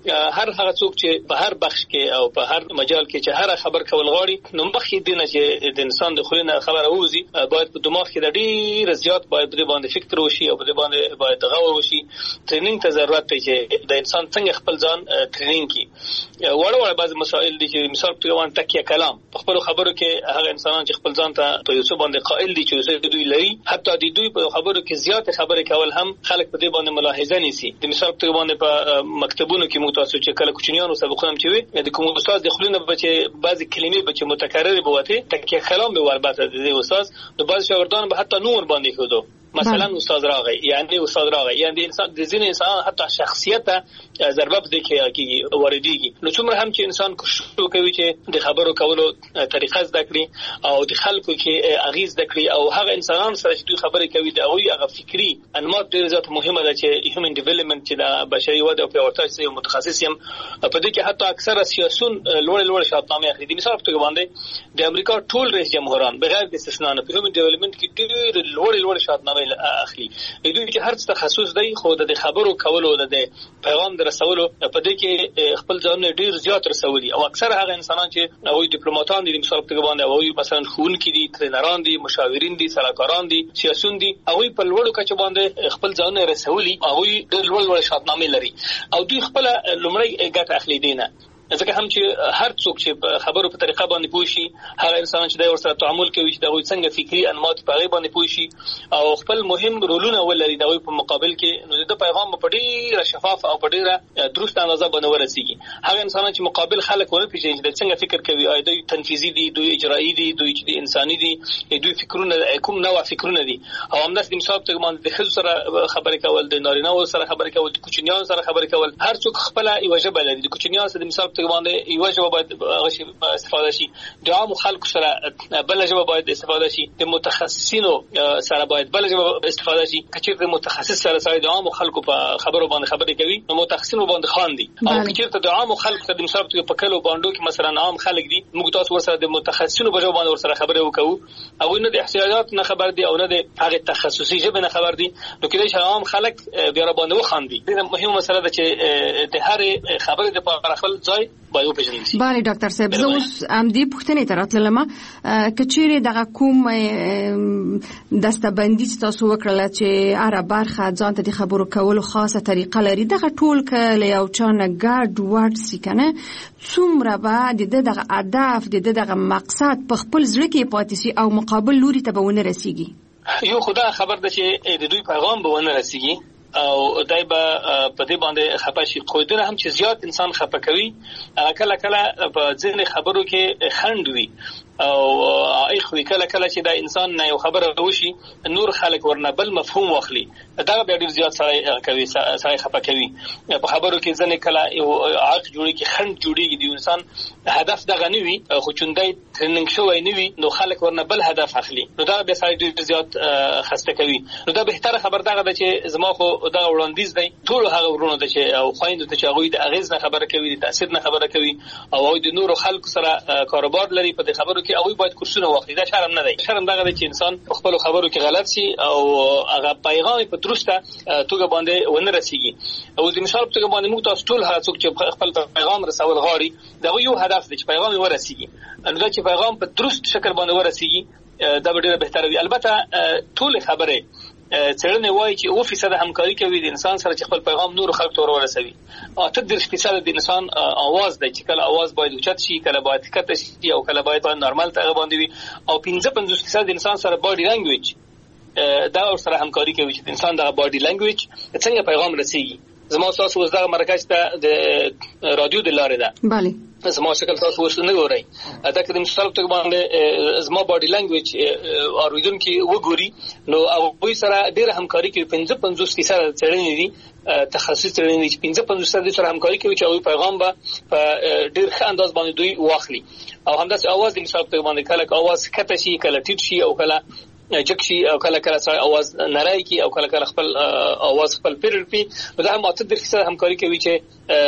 هر هغه څوک چې په هر بخش کې او په هر مجال کې چې هر خبر کول غواړي نو مخکې دینه چې د انسان د خلینه خبره ووزي باید په دماغ کې د ډیر زیات باید د باندې فکر وشي او د باندې باید غور وشي. ټریننګ ته ضرورت دی چې د انسان څنګه خپل ځان ټریننګ کی. وړ وړ بعض مسائل دي چې مثال په وان تکیه کلام په خپل خبرو کې هغه انسانان چې خپل ځان ته په یو څه باندې قائل دي چې دوی لري حتی د دوی په خبرو کې زیات خبرې کول هم خلک په دې باندې ملاحظه نیسي. د مثال په باندې په مکتبونو کې متاسو چې کله کوچنیانو سبقونه هم چوي د کوم استاد د خلینو بچي بعضی کلمې بچي متکرر بوته تکیه کلام به ورباته د استاد د بعض شاګردان به حتی نور باندې خودو مثلا استاد راغی یعنی استاد راغی یعنی انسان د ځینې انسان حتی شخصیت ضربه بده کیږي وردیږي. نو څومره هم چې انسان کوشش کوي چې د خبرو کولو طریقه زده کړي او د خلکو کې اغیز زده کړي او هغه انسانان سره چې دوی خبرې کوي د هغوی هغه فکری انماط ډېر زیات مهمه ده چې هیومن ډیولپمنټ چې د بشري وده او پیاوړتیا سره متخصص یم په دې کې حتی اکثره سیاسيون لوړ لوړ شاهنامه اخلي. د مثال په باندې د امریکا ټول رئیس جمهوران بغیر د استثنا نه په هیومن ډیولپمنټ کې ډېر لوړ لوړ شاهنامه اخلي. دوی چې هر څه تخصص دی خو د خبرو کولو د پیغام رسولو په دې کې خپل ځان ډیر زیات رسولي او اکثر هغه انسانان چې هغه ډیپلوماټان دي مثال په باندې هغه مثلا ښوونکي دي ټرینران دي مشاورین دي سلاکاران دي سیاسيون دي هغه په لوړو کچه باندې خپل ځان رسولي هغه ډیر لوړ لوړ شاهنامه لري او دوی خپل لومړی ګټه اخلي دینه. ځکه هم چې هر څوک چې خبرو په طریقه باندې پوښي هغه انسان چې د ورسره تعامل کوي چې دغه څنګه فکری انماط په غیبه باندې پوښي او خپل مهم رولونه ولري دغه په مقابل کې نو د پیغام په ډیره شفاف او په ډیره درست اندازه باندې ورسیږي. هغه انسان چې مقابل خلک ونه پیژني چې څنګه فکر کوي اې دوی تنفیذي دي دوی اجرایی دي دوی چې انساني دي دوی فکرونه کوم نوع فکرونه دي او همداس د مثال په باندې د خزو سره خبرې کول د نارینه سره خبرې کول د کوچنیانو سره خبرې کول هر څوک خپل یو ژبه لري. د کوچنیانو سره د مثال باندې یو ژبه باید استفاده شي د عام خلکو سره بل ژبه باید استفاده شي د متخصصینو سره باید بل ژبه استفاده شي. کچیر د متخصص سره سره د عام خلکو په خبرو باندې خبرې کوي نو متخصصینو باندې خان دي او کچیر ته د عام خلکو ته د مثال په کلو باندې کې مثلا عام خلک دي موږ تاسو ورسره د متخصصینو په ژبه باندې ورسره خبرې وکړو او نه د احتیاجات نه خبر دي او نه د هغه تخصصي ژبه نه خبر دي نو کله چې عام خلک بیا را باندې وخان دي. دا مهمه مسله ده چې د هر خبرې د په خپل ځای باید وپېژنل شي. بله ډاکټر صاحب زه اوس همدې پوښتنې ته راتلم که چیرې دغه کوم دسته‌بندي چې تاسو وکړله چې هره برخه ځان ته د خبرو کولو خاصه طریقه لري دغه ټول که له یو چا نه ګډ وډ سي که نه څومره به د ده دغه هدف د ده دغه مقصد په خپل زړه کې پاتې سي او مقابل لوري ته به ونه رسیږي؟ یو خو دا خبر ده چې د دوی پیغام به ونه رسیږي او دای به په دې باندې خپه شي. خو دغه هم چې زیات انسان خپه کوي کله کله په ځینې خبرو کې خند وي او اخوي کله کله چې دا انسان نه یو خبره وشي نور خلک ورنه بل مفهوم واخلي دا به ډیر زیات سره کوي سره خپه کوي په خبرو کې ځنه کله یو عق جوړي کې خند جوړيږي د انسان هدف دغه نه وي خو چوندای ټریننګ شوی نه وي نو خلک ورنه بل هدف اخلي نو دا به سره ډیر زیات خسته کوي. نو دا به تر خبر دغه چې زما خو دا وړاندیز دی ټول هغه ورونه د چې او خويند ته چې هغه د اغیز نه خبره کوي د تاثیر نه خبره کوي او د نور خلکو سره کاروبار لري په خبرو کې او باید کورسونه واخلي. دا شرم نه دی. شرم دغه دی چې انسان خپل خبرو کې غلط شي او هغه پیغام په درسته توګه باندې ونه رسیږي. او د مثال په توګه باندې موږ تاسو ټول هڅه کوو چې خپل پیغام رسول غواړي. دا یو هدف دی چې پیغام یې ورسیږي. نو دا چې پیغام په درست شکل باندې ورسیږي دا به ډیره بهتره وي. البته ټول خبره څېړنې وایي چې اوه فیصد همکاري کوي د انسان سره چې خپل پیغام نور خلکو ته ورسوي. اته دېرش فیصد د انسان اواز دی چې کله اواز باید اوچت شي، کله باید ښکته شي او کله باید نارمل ته باندې وي. او پنځه پنځوس فیصد د انسان سره باډي لانګویج دا سره همکاري کوي چې انسان د باډي لانګویج څنګه پیغام رسیږي. زما تاسو اوس دغه مرکز ته د رادیو د لارې ده. بله. زما شکل تاسو اوس نه ګورئ. دا که د مثال په باندې زما باډي لانګویج اوریدونکي وګوري نو هغوی سره ډېره همکاري کوي. پنځه پنځوس فیصد څېړنې دي تخصصي څېړنې دي چې پنځه پنځوس فیصد سره همکاري کوي چې هغوی پیغام به په ډېر ښه انداز باندې دوی واخلي. او همداسې اواز د مثال په باندې کله اواز ښکته شي، کله ټیټ شي او کله جک شي او کله کله سره اواز نری کی او کله کله خپل اواز خپل پیرل پی. دا هم اته درې فیصد همکاري کوي چې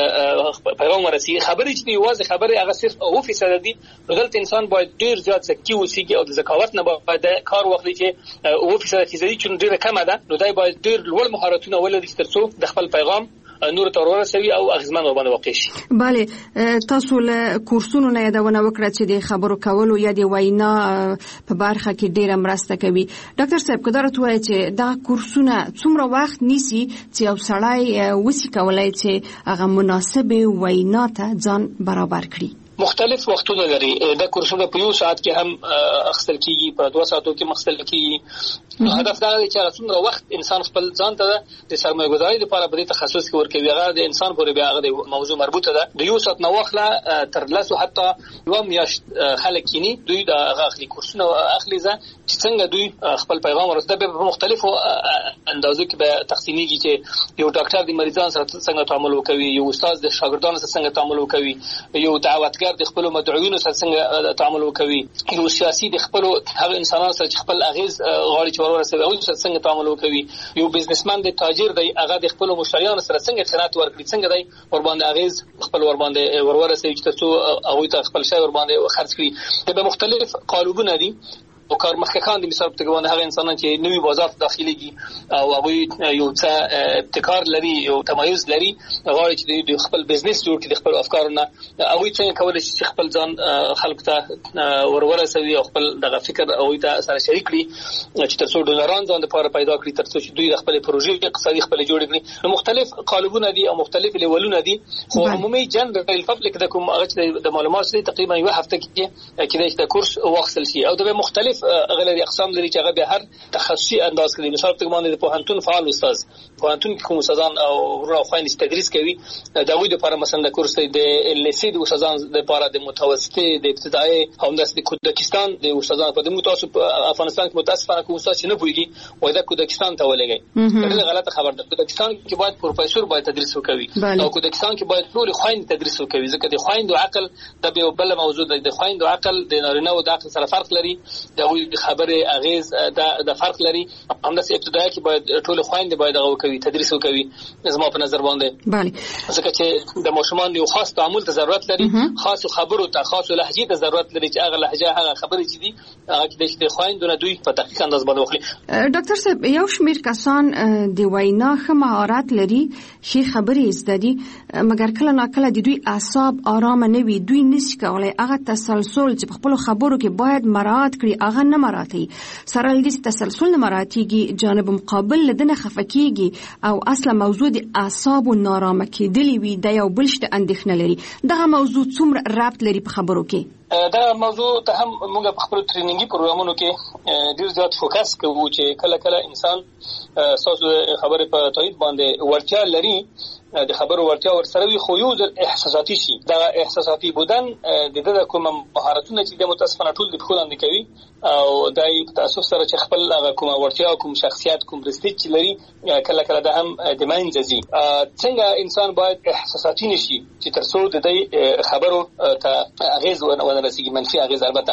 پیغام ورسیږي. خبرې چې دی واځي خبرې هغه صرف اوه فیصد دي. دلته انسان باید ډیر زیات ذکی اوسېږي او د ذکاوت نه باید کار واخلي چې اوه فیصد فیصدي چې ډیره کمه ده. نو دا باید ډیر لوړ مهارتونه ولري ترڅو د خپل پیغام نور ته ورسوي او اغیزمن باندې واقع شي. بله، تاسو له کورسونو نه یادونه وکړه چې د خبرو کولو یا د وینا په برخه کې ډیره مرسته کوي. ډاکټر صاحب که دا راته وایي چې دا کورسونه څومره وخت نیسي چې یو سړی وسي کولای چې هغه مناسبه وینا ته ځان برابر کړي؟ مختلف وختونه لري. دا کورسونه په یو ساعت کې هم اخیستل کیږي، په دوه ساعتو کې مخستل کیږي. هدف دا دی چې هغه څومره وخت انسان خپل ځان ته د سرمایه‌ګذاري لپاره په دې تخصص کې ورکوي. هغه د انسان پورې بیا هغه د موضوع مربوطه ده. د یو ساعت نه واخله تر لاسو حتی یو میاشت خلک کینی دوی د هغه اخلي کورسونه اخلي ځه چې څنګه دوی خپل پیغام ورسوي. په مختلفو اندازو کې به تقسیمیږي چې یو ډاکټر د مریضانو سره څنګه تعامل وکوي، یو استاد د شاګردانو سره څنګه تعامل وکوي، یو دعوتګر د خپل مدعوینو سره څنګه تعامل وکوي، یو سیاسي د خپل هغه انسانانو سره چې خپل اغیز غواړي چې ورسوي او څنګه تعامل وکوي، یو بزنسمن د تاجر دی هغه د خپل مشتریانو سره څنګه خدمات ورکړي، څنګه دی ور باندې اغیز خپل ور باندې ورورسوي چې تاسو هغه ته خپل شی ور باندې خرڅ کړي. د مختلف قالبونه دي او کارمخکان د مثال په توګه هغه انسانان چې نوې بازار داخليږي او هغه یو څه ابتکار لري، یو تمایز لري، غواړي چې د خپل بزنس جوړ کړي، د خپل افکارونه هغه څنګه کولای شي خپل ځان خلکو ته ورورسوي او خپل دغه فکر هغه ته سره شریک کړي چې ترڅو ډونران ځان لپاره پیدا کړي، ترڅو چې دوی خپل پروژې اقتصادي خپل جوړ کړي. نو مختلف قالبونه دي او مختلف لیولونه دي. خو عمومي جنرال پبلک د کوم هغه د معلومات لري تقریبا یو هفته کې کې د کورس واخصل شي او د مختلف غلري اقسام لري چې هغه به هر تخصصي انداز کوي. مثال په باندې د پوهنتون فعال استاد پوهنتون کې کوم استادان او ورو خويندې تدریس کوي دا وی د لپاره مثلا د کورس د لیسې د استادان د لپاره د متوسطه د ابتدایي هم د کوزاکستان د استادان په د متوسط افغانستان کې متاسفانه کوم استاد نه پوهیږي وای دا کوزاکستان ته ولګي. دا غلطه خبر ده. کوزاکستان کې باید پروفیسور باید تدریس وکوي او کوزاکستان کې باید ټول خويندې تدریس وکوي ځکه د خويندو عقل د به بل موضوع د خويندو عقل د نارینه او د عقل سره فرق لري. دا وی خبره اغیز د د فرق لري. همداسې ابتدایي کې باید ټول خويندې باید هغه کوي تدریس وکوي زما په نظر باندې. بله ځکه چې د ماشومان یو خاص تعامل ته ضرورت لري، خاص خبرو ته خاص لهجه ته ضرورت لري چې هغه لهجه هغه خبرې چې دي هغه د خويندو نه دوی په دقیق انداز باندې وخلي. ډاکټر صاحب یو شمیر کسان د وینا ښه مهارت لري، ښه خبرې زده دي، مګر کله ناکله د دوی اعصاب آرام نه وي، دوی نشي کولای هغه تسلسل چې په خپل خبرو کې باید مراعات کړي هغه نه مراعاتي. سره لدې تسلسل نه مراعاتيږي، جانب مقابل لدنه خفکیږي او اصله موضوع د اعصاب او نارامه کېدلی وي د یو بل شته اندېښنه لري. دغه موضوع څومره ربط لري په خبرو کې؟ دا موضوع ته هم موږ په خپل ټریننګي پروګرامونو کې ډیر زیات فوکس کوو چې کله کله انسان تاسو خبره په تایید باندې ورتیا لري، د خبرو ورتیا ورسره وي خو یو ځل احساساتي شي. دا احساساتي بودن د دغه کوم مهارتونه چې د متاسفانه ټول د خلک کوي او دای په تاسو سره چې خپل هغه کوم ورتیا کوم شخصیت کوم رستیچ لري کله کله د هم د ماینځي. څنګه انسان باید احساساتي نشي چې ترڅو د دې خبرو ته اغیز ونه رسیږي، منفي اغیز. البته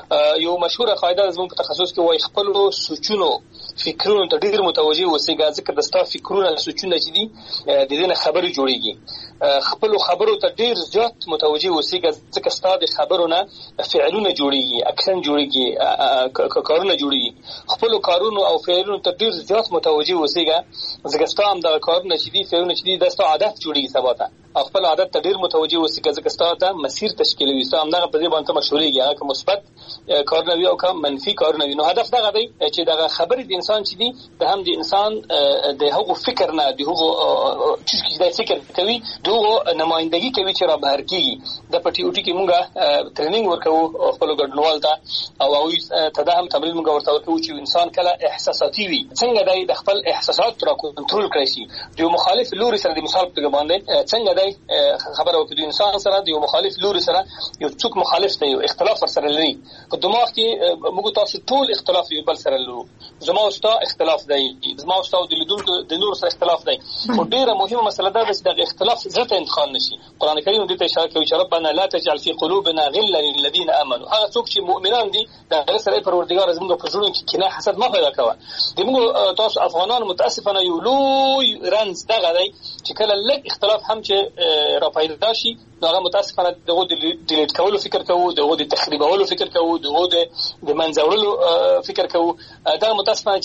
یو مشهوره قاعده زموږ په تخصص کې وایي خپل سوچونو فکرونو ته ډیر متوجه اوسئ ځکه د ستاسو فکرونه سوچونه چې دي د دې خبرې جوړيږي. خپل خبرو ته ډیر زیات متوجي اوسېږي، ځکه ستاسو خبرونه فعلونه جوړيږي، اکشن جوړيږي، کارونه جوړيږي. خپل کارونو او فعلونو ته ډیر زیات متوجي اوسېږي، ځکه ستاسو هم د کارونه چې دي فعلونه چې دي د ستاسو عادت جوړيږي سباته. خپل عادت ته ډیر متوجي اوسېږي، ځکه ستاسو د مسیر تشکیلوي. ستاسو هم دغه په دې باندې مشورېږي، هغه که مثبت کارونه وي او که منفي کارونه وي. نو هدف دغه دی چې دغه خبرې د انسان چې دي د هم د انسان د هغو فکر نه د هغو چې د فکر کوي دغه نمائندګي کوي چې را بهر کیږي. د پټي اوټي کې موږ ټریننګ ورکوو خپل ګډونوال ته، او هغه ته د هم تمرین موږ ورته ورکوو چې انسان کله احساساتي وي څنګه دی د خپل احساسات را کنټرول کړی شي. د مخالف لوري سره د مثال په باندې څنګه دی خبره وکړي انسان سره د مخالف لوري سره یو څوک مخالف دی، یو اختلاف سره لري په دماغ کې موږ تاسو ټول اختلاف یو بل سره لرو. زما او ستا اختلاف دی، زما او ستا د لیدونکو د نور سره اختلاف دی. خو ډیره مهمه مسله ده چې د اختلاف ذات انتقال نشي. قران کریم دې ته اشاره کوي چې ربنا لا تجعل في قلوبنا غلا للذين امنوا. هغه څوک چې مؤمنان دي د هغه سره پروردګار زموږ په زړونو کې کینه حسد نه پیدا کوي. د موږ تاسو افغانان متاسفانه یو لوی رنځ دغه دی چې کله لږ اختلاف هم چې را پیدا شي هغه متاسفانه دغه د ډیلیټ کولو فکر کوو، دغه د تخریبولو فکر کوو، دغه د منځورلو فکر کوو. دا متاسفانه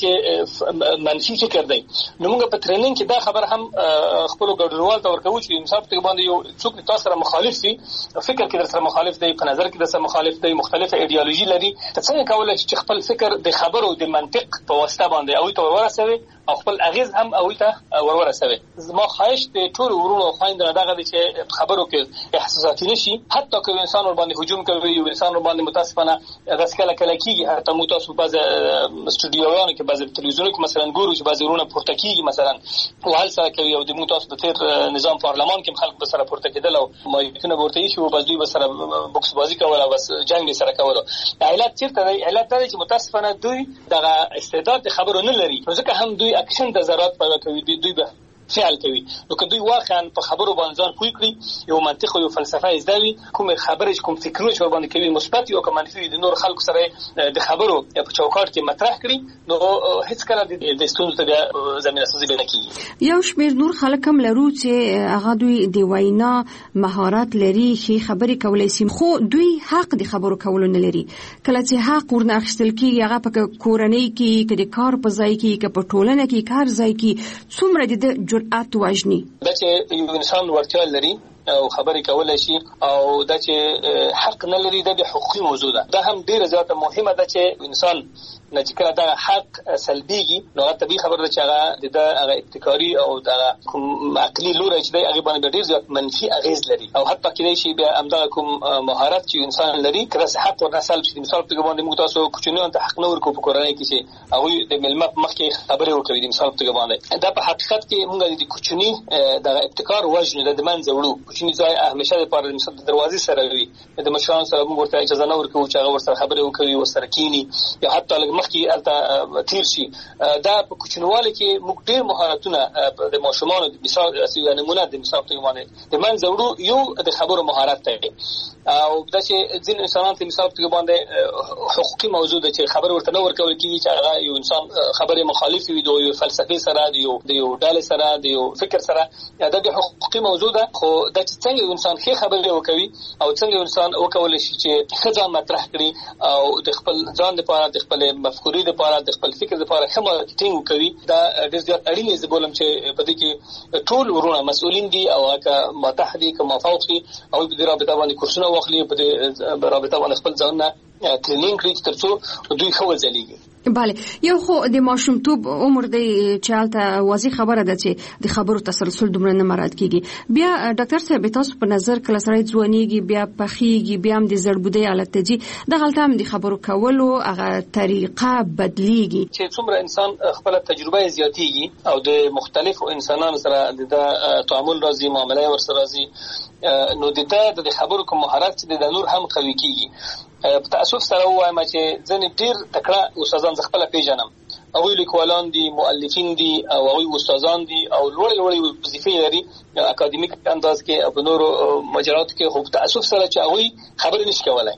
چې منفي فکر دی. نو موږ په ټریننګ کې دا خبر هم خپل ګډونوال ته ورکوو چې انصاف ته باندې یو څوک تاسو سره مخالف دي، فکر کې در سره مخالف دی، په نظر کې در سره مخالف دی، مختلفه ایدئولوژي لري، ته څنګه کولای شي چې خپل فکر د خبرو د منطق په واسطه باندې او ته ورسوي او خپل اغیز هم او ته ورورسوي. زما خواهش د ټول ورونو او خويندو دغه دي چې خبرو کې احساساتي نشي، حتی که انسان ور باندې هجوم کوي او انسان ور باندې متاسفانه داس کله کله کیږي. حتی مو تاسو په استودیوونو کې بعضی تلویزیونونو کې مثلا ګورو چې بعضی ورونه پورته کیږي مثلا او هل سره کوي او د مو تاسو د تیر نظام پارلمان کې خلک به سره پورته کېدل او مایکونه ورته شي او بعضی به سره بوکس بازی کول او بس جنگ سره کول. علت چیرته دی؟ علت دا چې متاسفانه دوی دغه استعداد خبرو نه لري، ځکه هم دوی اکشن د ضرورت پیدا کوي، دوی به فعل کوي. نو که دوی واقعا په خبرو باندې ځان پوي کړي، یو منطق او یو فلسفه زده وي، کوم خبرې کوم فکرونه چې ور باندې کوي مثبت او منفي د نور خلکو سره د خبرو په چوکاټ کې مطرح کړي، نو هیڅ کله د ستونزو ته زمينه سازي نه کیږي. یو شمېر نور خلک هم لرو چې هغه دوی د وینا مهارت لري، ښه خبرې کولای شي، خو دوی حق د خبرو کولو نه لري. کله چې حق ورنه اخیستل کیږي، هغه په کورنۍ کې کې د کار په ځای کې کې په ټولنه کې کار ځای کې څومره د جرأت واجني دا چې یو انسان ورته لري او خبرې کولای شي او دا چې حق نه لري د حقوقي موضوع ده. دا هم ډیره زیاته مهمه ده چې انسان نه چې کله دا حق سلبيږي نو هغه طبيعي خبره ده چې هغه د هغه ابتکاري او د کوم عقلي لوري چې دی هغه باندې ډیر زیات منفي اغیز لري او حتی کله شي بیا امدا کوم مهارت چې انسان لري کله حق ورته سلب شي. مثال په باندې موږ تاسو کوچنیان ته حق نه ورکو په کورنۍ کې چې هغه د ملمه مخ کې خبرې وکړي. مثال په باندې دا په حقیقت کې موږ د کوچنی د ابتکار وجنه د منځ وړو کوچنی ځای همیشه د پاره د دروازې سره وي، د مشران سره موږ ورته اجازه نه ورکو چې هغه ورسره خبرې وکړي او سره کینی یا حتی مخکې الته تیر شي. دا په کوچنواله کې موږ ډېر مهارتونه د ماشومان د مثال یو نمونه د مثال په باندې د منځ وړو یو د خبرو مهارت دی او دا چې ځین انسانان په مثال په باندې حقوقي موضوع ده چې خبر ورته نه ورکول کیږي چې هغه یو انسان خبره مخالف وي د یو فلسفي سره د یو د یو ډالې سره د یو فکر سره، دا د حقوقي موضوع ده. خو دا چې څنګه انسان ښه خبرې وکوي او څنګه انسان وکول شي چې ځان مطرح کړي او د خپل ځان لپاره د خپل مفکورې لپاره د خپل فکر لپاره ښه مارکیټینګ کوي، دا ډېر زیات اړین دی. زه بولم چې په دې کې ټول ورونه مسؤلین دي او هغه متحد دي که مفوق دي او د رابطه باندې کورسونه واخلي، په دې رابطه باندې خپل ځان ټریننګ کړي ترڅو دوی ښه وځلېږي. بله، یو خو د ماشومتوب عمر دی چې هلته واضح خبره ده چې د خبرو تسلسل دومره نه مراعات کیږي. بیا ډاکټر صاحب تاسو په نظر کله سړی ځوانیږي بیا پخیږي بیا هم د زړبودۍ حالت ته ځي، دغه هلته هم د خبرو کولو هغه طریقه بدلیږي چې څومره انسان خپل تجربه زیاتیږي او د مختلفو انسانانو سره د تعامل راځي، معامله ورسره راځي، نو د دا د خبرو کوم مهارت د نور هم قوي کیږي. په تاسف سره وایم چې ځنې ډیر تکړه استادان ز خپل پیژنم، او لیکوالان دي، مؤلفین دي او هغه استادان دي او لوړ لوړ وظیفې لري اکاډمیک انداز کې او نورو مجالاتو کې. خو په تاسف سره چې هغه خبرې نشي کولای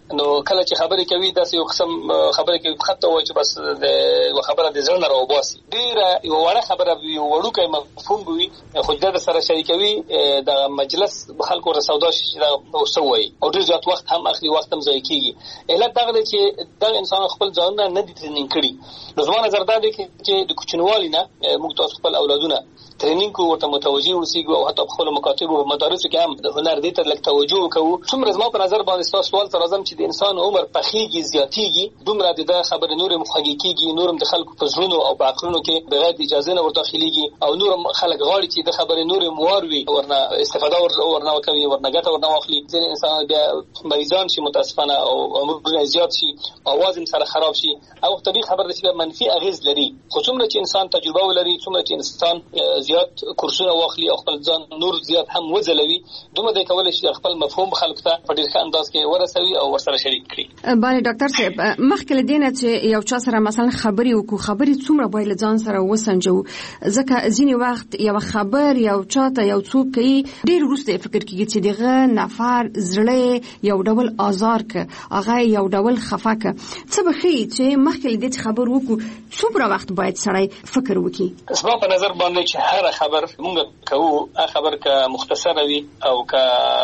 نو کله چې خبرې کوي داسې یو قسم خبرې کوي خطه وایي چې بس د خبره د زړه نه راوباسي ډېره یو وړه خبره وي یو وړوکی مفهوم وي خو د سره شریکوي د مجلس خلکو ورته سودا شي دا څه وایي او ډېر زیات وخت هم اخلي وخت هم ضایع کېږي علت دغه دی چې دغه انسان خپل ځانونه نه دي ټرینینګ کړي نو زما نظر دا دی چې د کوچنیوالي نه موږ تاسو خپل اولادونه ټرینینګ کوو ورته متوجه اوسېږو او حتی په خپلو مکاتبو او مدارسو کې هم د هنر دې ته لږ توجه وکوو څومره زما په نظر باندې ستاسو سوال ته راځم چې د انسان عمر پخېږي زیاتېږي دومره د ده خبرې نورې خوږې کېږي نور هم د خلکو په زړونو او په عقلونو کې بغیر د اجازې نه ورداخلېږي او نور هم خلک غواړي چې د خبرې نورې موار وي ورنه استفاده ورنه وکوي ورنه ګټه ورنه واخلي ځینې انسانان بیا مریضان شي متاسفانه او عمرونه زیات شي اواز هم سره خراب شي او طبیعي خبره ده چې منفي اغېز لري خو څومره چې انسان تجربه ولري څومره چې انسان زیات کورسونه واخلي او خپل ځان نور زیات هم وځلوي دومره دی کولی شي خپل مفهوم خلکو ته په ډېر ښه انداز کې ورسوي او ورسره شریک کړي. بله ډاکټر صاحب مخکې له دې نه چې یو چا سره مثلا خبرې وکړو خبرې څومره باید له ځان سره وسنجو ځکه ځینې وخت یو خبر یو چا ته یو څوک کوي ډېر وروسته فکر کېږي چې دغه نفر زړه یو ډول آزار که هغه یو ډول خفه که څه به ښیي چې مخکې له دې چې خبر وکړو څومره وخت باید سړی فکر وکړي؟ زما په نظر باندې چې هر خبر موږ کوو هغه خبر که مختصره وي او که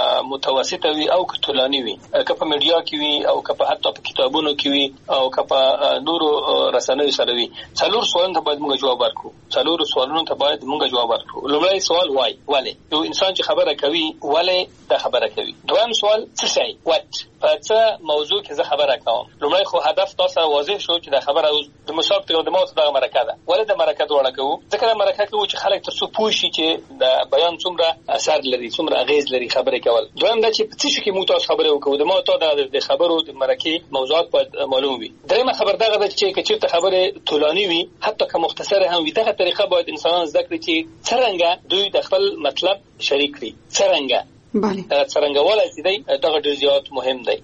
متوسطه وي او که طولاني وي که په میډیا کې وي او که په حتی په کتابونو کې وي او که په نورو رسنیو سره وي څلور سوالونو ته باید موږ جواب ورکړو څلور سوالونو ته باید موږ جواب ورکړو. لومړی سوال وای ولې یو انسان چې خبره کوي ولې دا خبره کوي. دویم سوال څه شي وات په څه موضوع کې زه خبره کوم. لومړی خو هدف تاسو واضح شو چې دا خبره د مصاب ته د موت دغه مرکه ده ولې د مرکه دوړه کوو ځکه د مرکه کوو چې خلک تر څو پوه شي چې د بیان څومره اثر لري څومره اغیز لري خبرې کول. دویم دا چې په څه کې موږ تاسو خبرې وکړو د موت د خبرو د مرکه موضوعات باید معلوم وي. دریمه خبر دغه ده چې کچېرته خبره طولاني وي حتی که مختصره هم وي دغه طریقه باید انسانان زده کړي چې څرنګه دوی د خپل مطلب شریک کړي څرنګه بله څرنګه ولای چې دی دغه ډېر زیات مهم دی.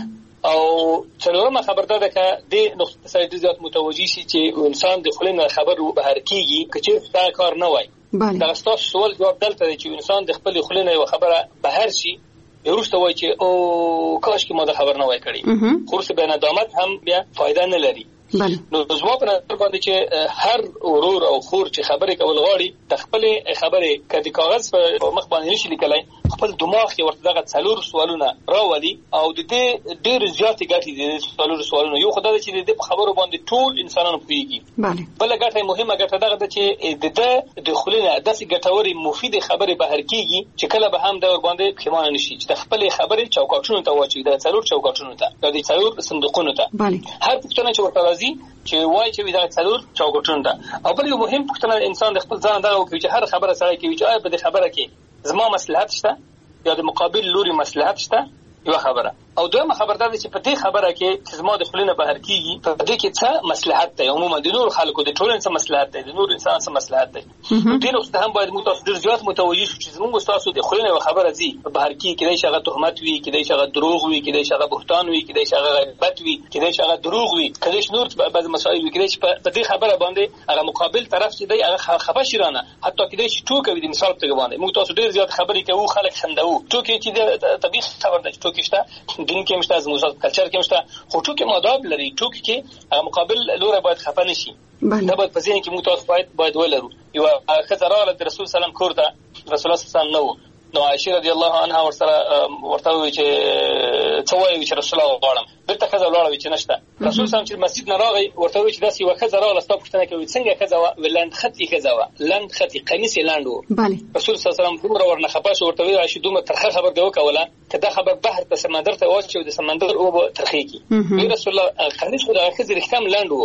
او څلورمه خبر دا ده چې د نقطه سره ډېر زیات متوجي شي چې انسان د خلینو خبر بهر کیږي کچې دا کار نه وای. دا تاسو سوال جواب دلته دی چې انسان د خپل خلینو خبره بهر شي وروسته وای چې او کاش کې ما دا خبر نه وای کړی خو څه به ندامت هم بیا فائدہ نه لري. نو زما په نظر باندې چې هر ورور او خور چې خبرې کول غواړي د خپل خبرې کدي کاغذ په مخ باندې نشي لیکلای خپل دماغ کې ورته دغه څلور سوالونه راولي او د دې ډېر زیاتې ګټې دي څلور سوالونه یو خدای چې د خبرو باندې ټول انسانانو پوهیږي. بل ګټه مهمه ګټه دغه ده چې د د خلینو داسې ګټوري مفید خبرې بهر کیږي چې کله به هم د ور باندې پښیمانه نشي چې د خپل خبرې چوکاټونو ته واچي د څلور چوکاټونو ته د څلور صندوقونو ته هر پښتنه چې ورته چې وای چې دا څلور چوکاټونه ده. او بل یو مهم پوښتنه انسان د خپل ځان دغه کوي چې هر خبره سره کوي چې آیا په دې خبره کې زما مصلحت شته یا د مقابل لوري مصلحت شته یو خبره او دویمه خبر دا چې په دې خبره کې چې زما د خلینو بهر کیږي په دې کې څه مصلحت دی عموما د نور خلکو د ټولنې څه مصلحت دی د نور انسان څه مصلحت دی. دې نو څه هم باید موږ تاسو ډیر زیات متوجي شو چې موږ تاسو د خلینو خبره زی بهر کې کېدای شي هغه تهمت وي کېدای شي هغه دروغ وي کېدای شي هغه بهتان وي کېدای شي هغه غیبت وي کېدای شي هغه دروغ وي کېدای شي نور بعض مسائل وي کېدای شي په دې خبره باندې هغه مقابل طرف چې دی هغه خفه شيرانه حتی کېدای شي ټوکې وي د مثال په باندې موږ تاسو ډیر زیات خبرې کوو خلک خندو ټوکې چې د طبيعي خبر ده ټوکې شته دین کې مشته از موزه کلچر کې مشته خو ټوکې ماداب لري ټوکې کې مقابل لور باید خفه نشي دا باید په ځین کې موږ تاسو باید باید ولرو. یو خزر راغله د رسول سلام کور ته رسول الله سلام نو نو عائشه رضی الله عنها ورسره ورته وی چې څه وایي چې رسول الله غواړم دلته خزر راغله چې نشته رسول سلام چې مسجد نه راغی ورته وی چې داسې یو خزر راغله ستاسو پوښتنه کوي څنګه خزر ولند خطي خزر لند خطي قمیص لاندو رسول صلی الله علیه وسلم دومره ورنه خپاش ورته وی عائشه دومره ترخه خبر دی وکوله کدا خبر بحر ته سمندر ته واچو د سمندر او ترخی کی رسول الله قمیص خو د خزر کم لاندو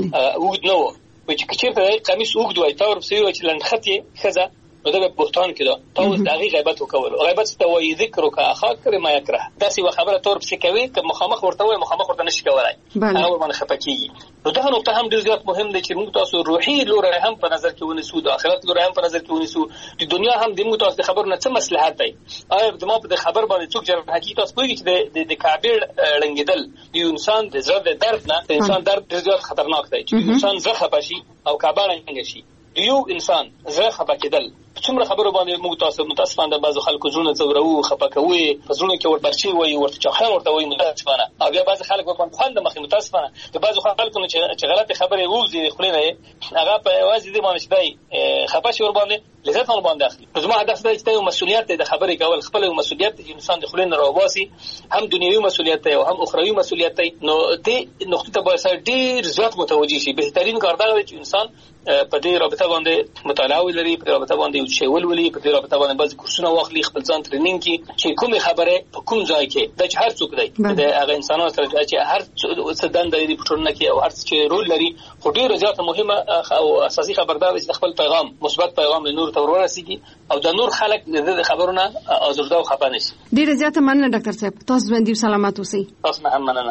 وګد نو و چې کچېرته قمیص وګد وای تاور په سیو چې لند خطي خزر نو دا بهتان کړه تاسو د هغه غیبت وکول غیبت ته وایي ذکر کا اخاک کړه ما یکره دا سی خبره تور په کوي ته مخامخ ورته وای مخامخ ورته نشي کولای هغه باندې خپکیږي. نو دا نقطه هم ډیر زیات مهم دی چې موږ تاسو روحي لور هم په نظر کې ونیسو د آخرت لور هم په نظر کې ونیسو د دنیا هم د موږ تاسو د خبرونه څه مصلحت دی آیا د ما په خبر باندې څوک جره حقیقت تاسو کوی چې د د کعبه لنګیدل د انسان د زړه د درد نه د انسان درد ډیر زیات خطرناک دی چې انسان زخه پشي او کعبه لنګ شي یو انسان زړه خپه کېدل څومره خبرو باندې موږ تاسو متاسفانه د بعضو خلکو زړونه ځورو خپکوي په زړونو کې ورپرچی وي ورته چاخان ورته وي متاسفانه او بیا بعض خلک په خوند مخې متاسفانه د بعضو خلکو چې غلطه خبره ووزي خلینه هغه په وازي دي باندې شدای خپاشي ور باندې لذت ور باندې اخلي زما هدف دی چې مسؤلیت د خبرې کول خپل مسؤلیت انسان د خلینو راوباسي هم دنیوي مسؤلیت او هم اخروی مسؤلیت نو دې نقطه ته باید ډیر زیات متوجي شي بهترین کار دا دی چې انسان په دې رابطه باندې مطالعه ولري په رابطه باندې یو شی ولولي په دې رابطه باندې بعض کورسونه واخلي خپل ځان ټریننګ کی چې کومه خبره په کوم ځای کې د هر څوک دی د هغه انسانانو سره چې هر څه دند لري په ټولنه کې او هر څه رول لري خو ډیره زیاته مهمه او اساسي خبردار چې خپل پیغام مثبت پیغام له نور ته ورسیږي او د نور خلک د خبرونه ازرده او خپه نشي. ډیره زیاته مننه ډاکټر صاحب تاسو باندې سلامات اوسئ. تاسو هم مننه.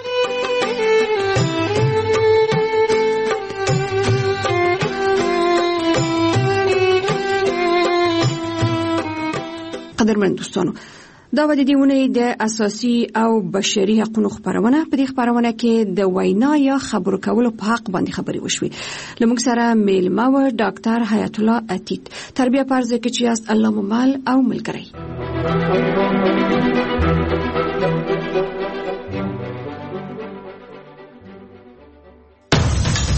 قدرمن دوستانو دا و د دیونه د اساسي او بشري حقوقو خبرونه په دې خبرونه کې د وینا یا خبرو کولو په حق باندې خبري وشوي. لمونږ سره میلمه و ډاکټر حیات الله عتیق تربیه پرځ کې چې است الله ممال او ملګری.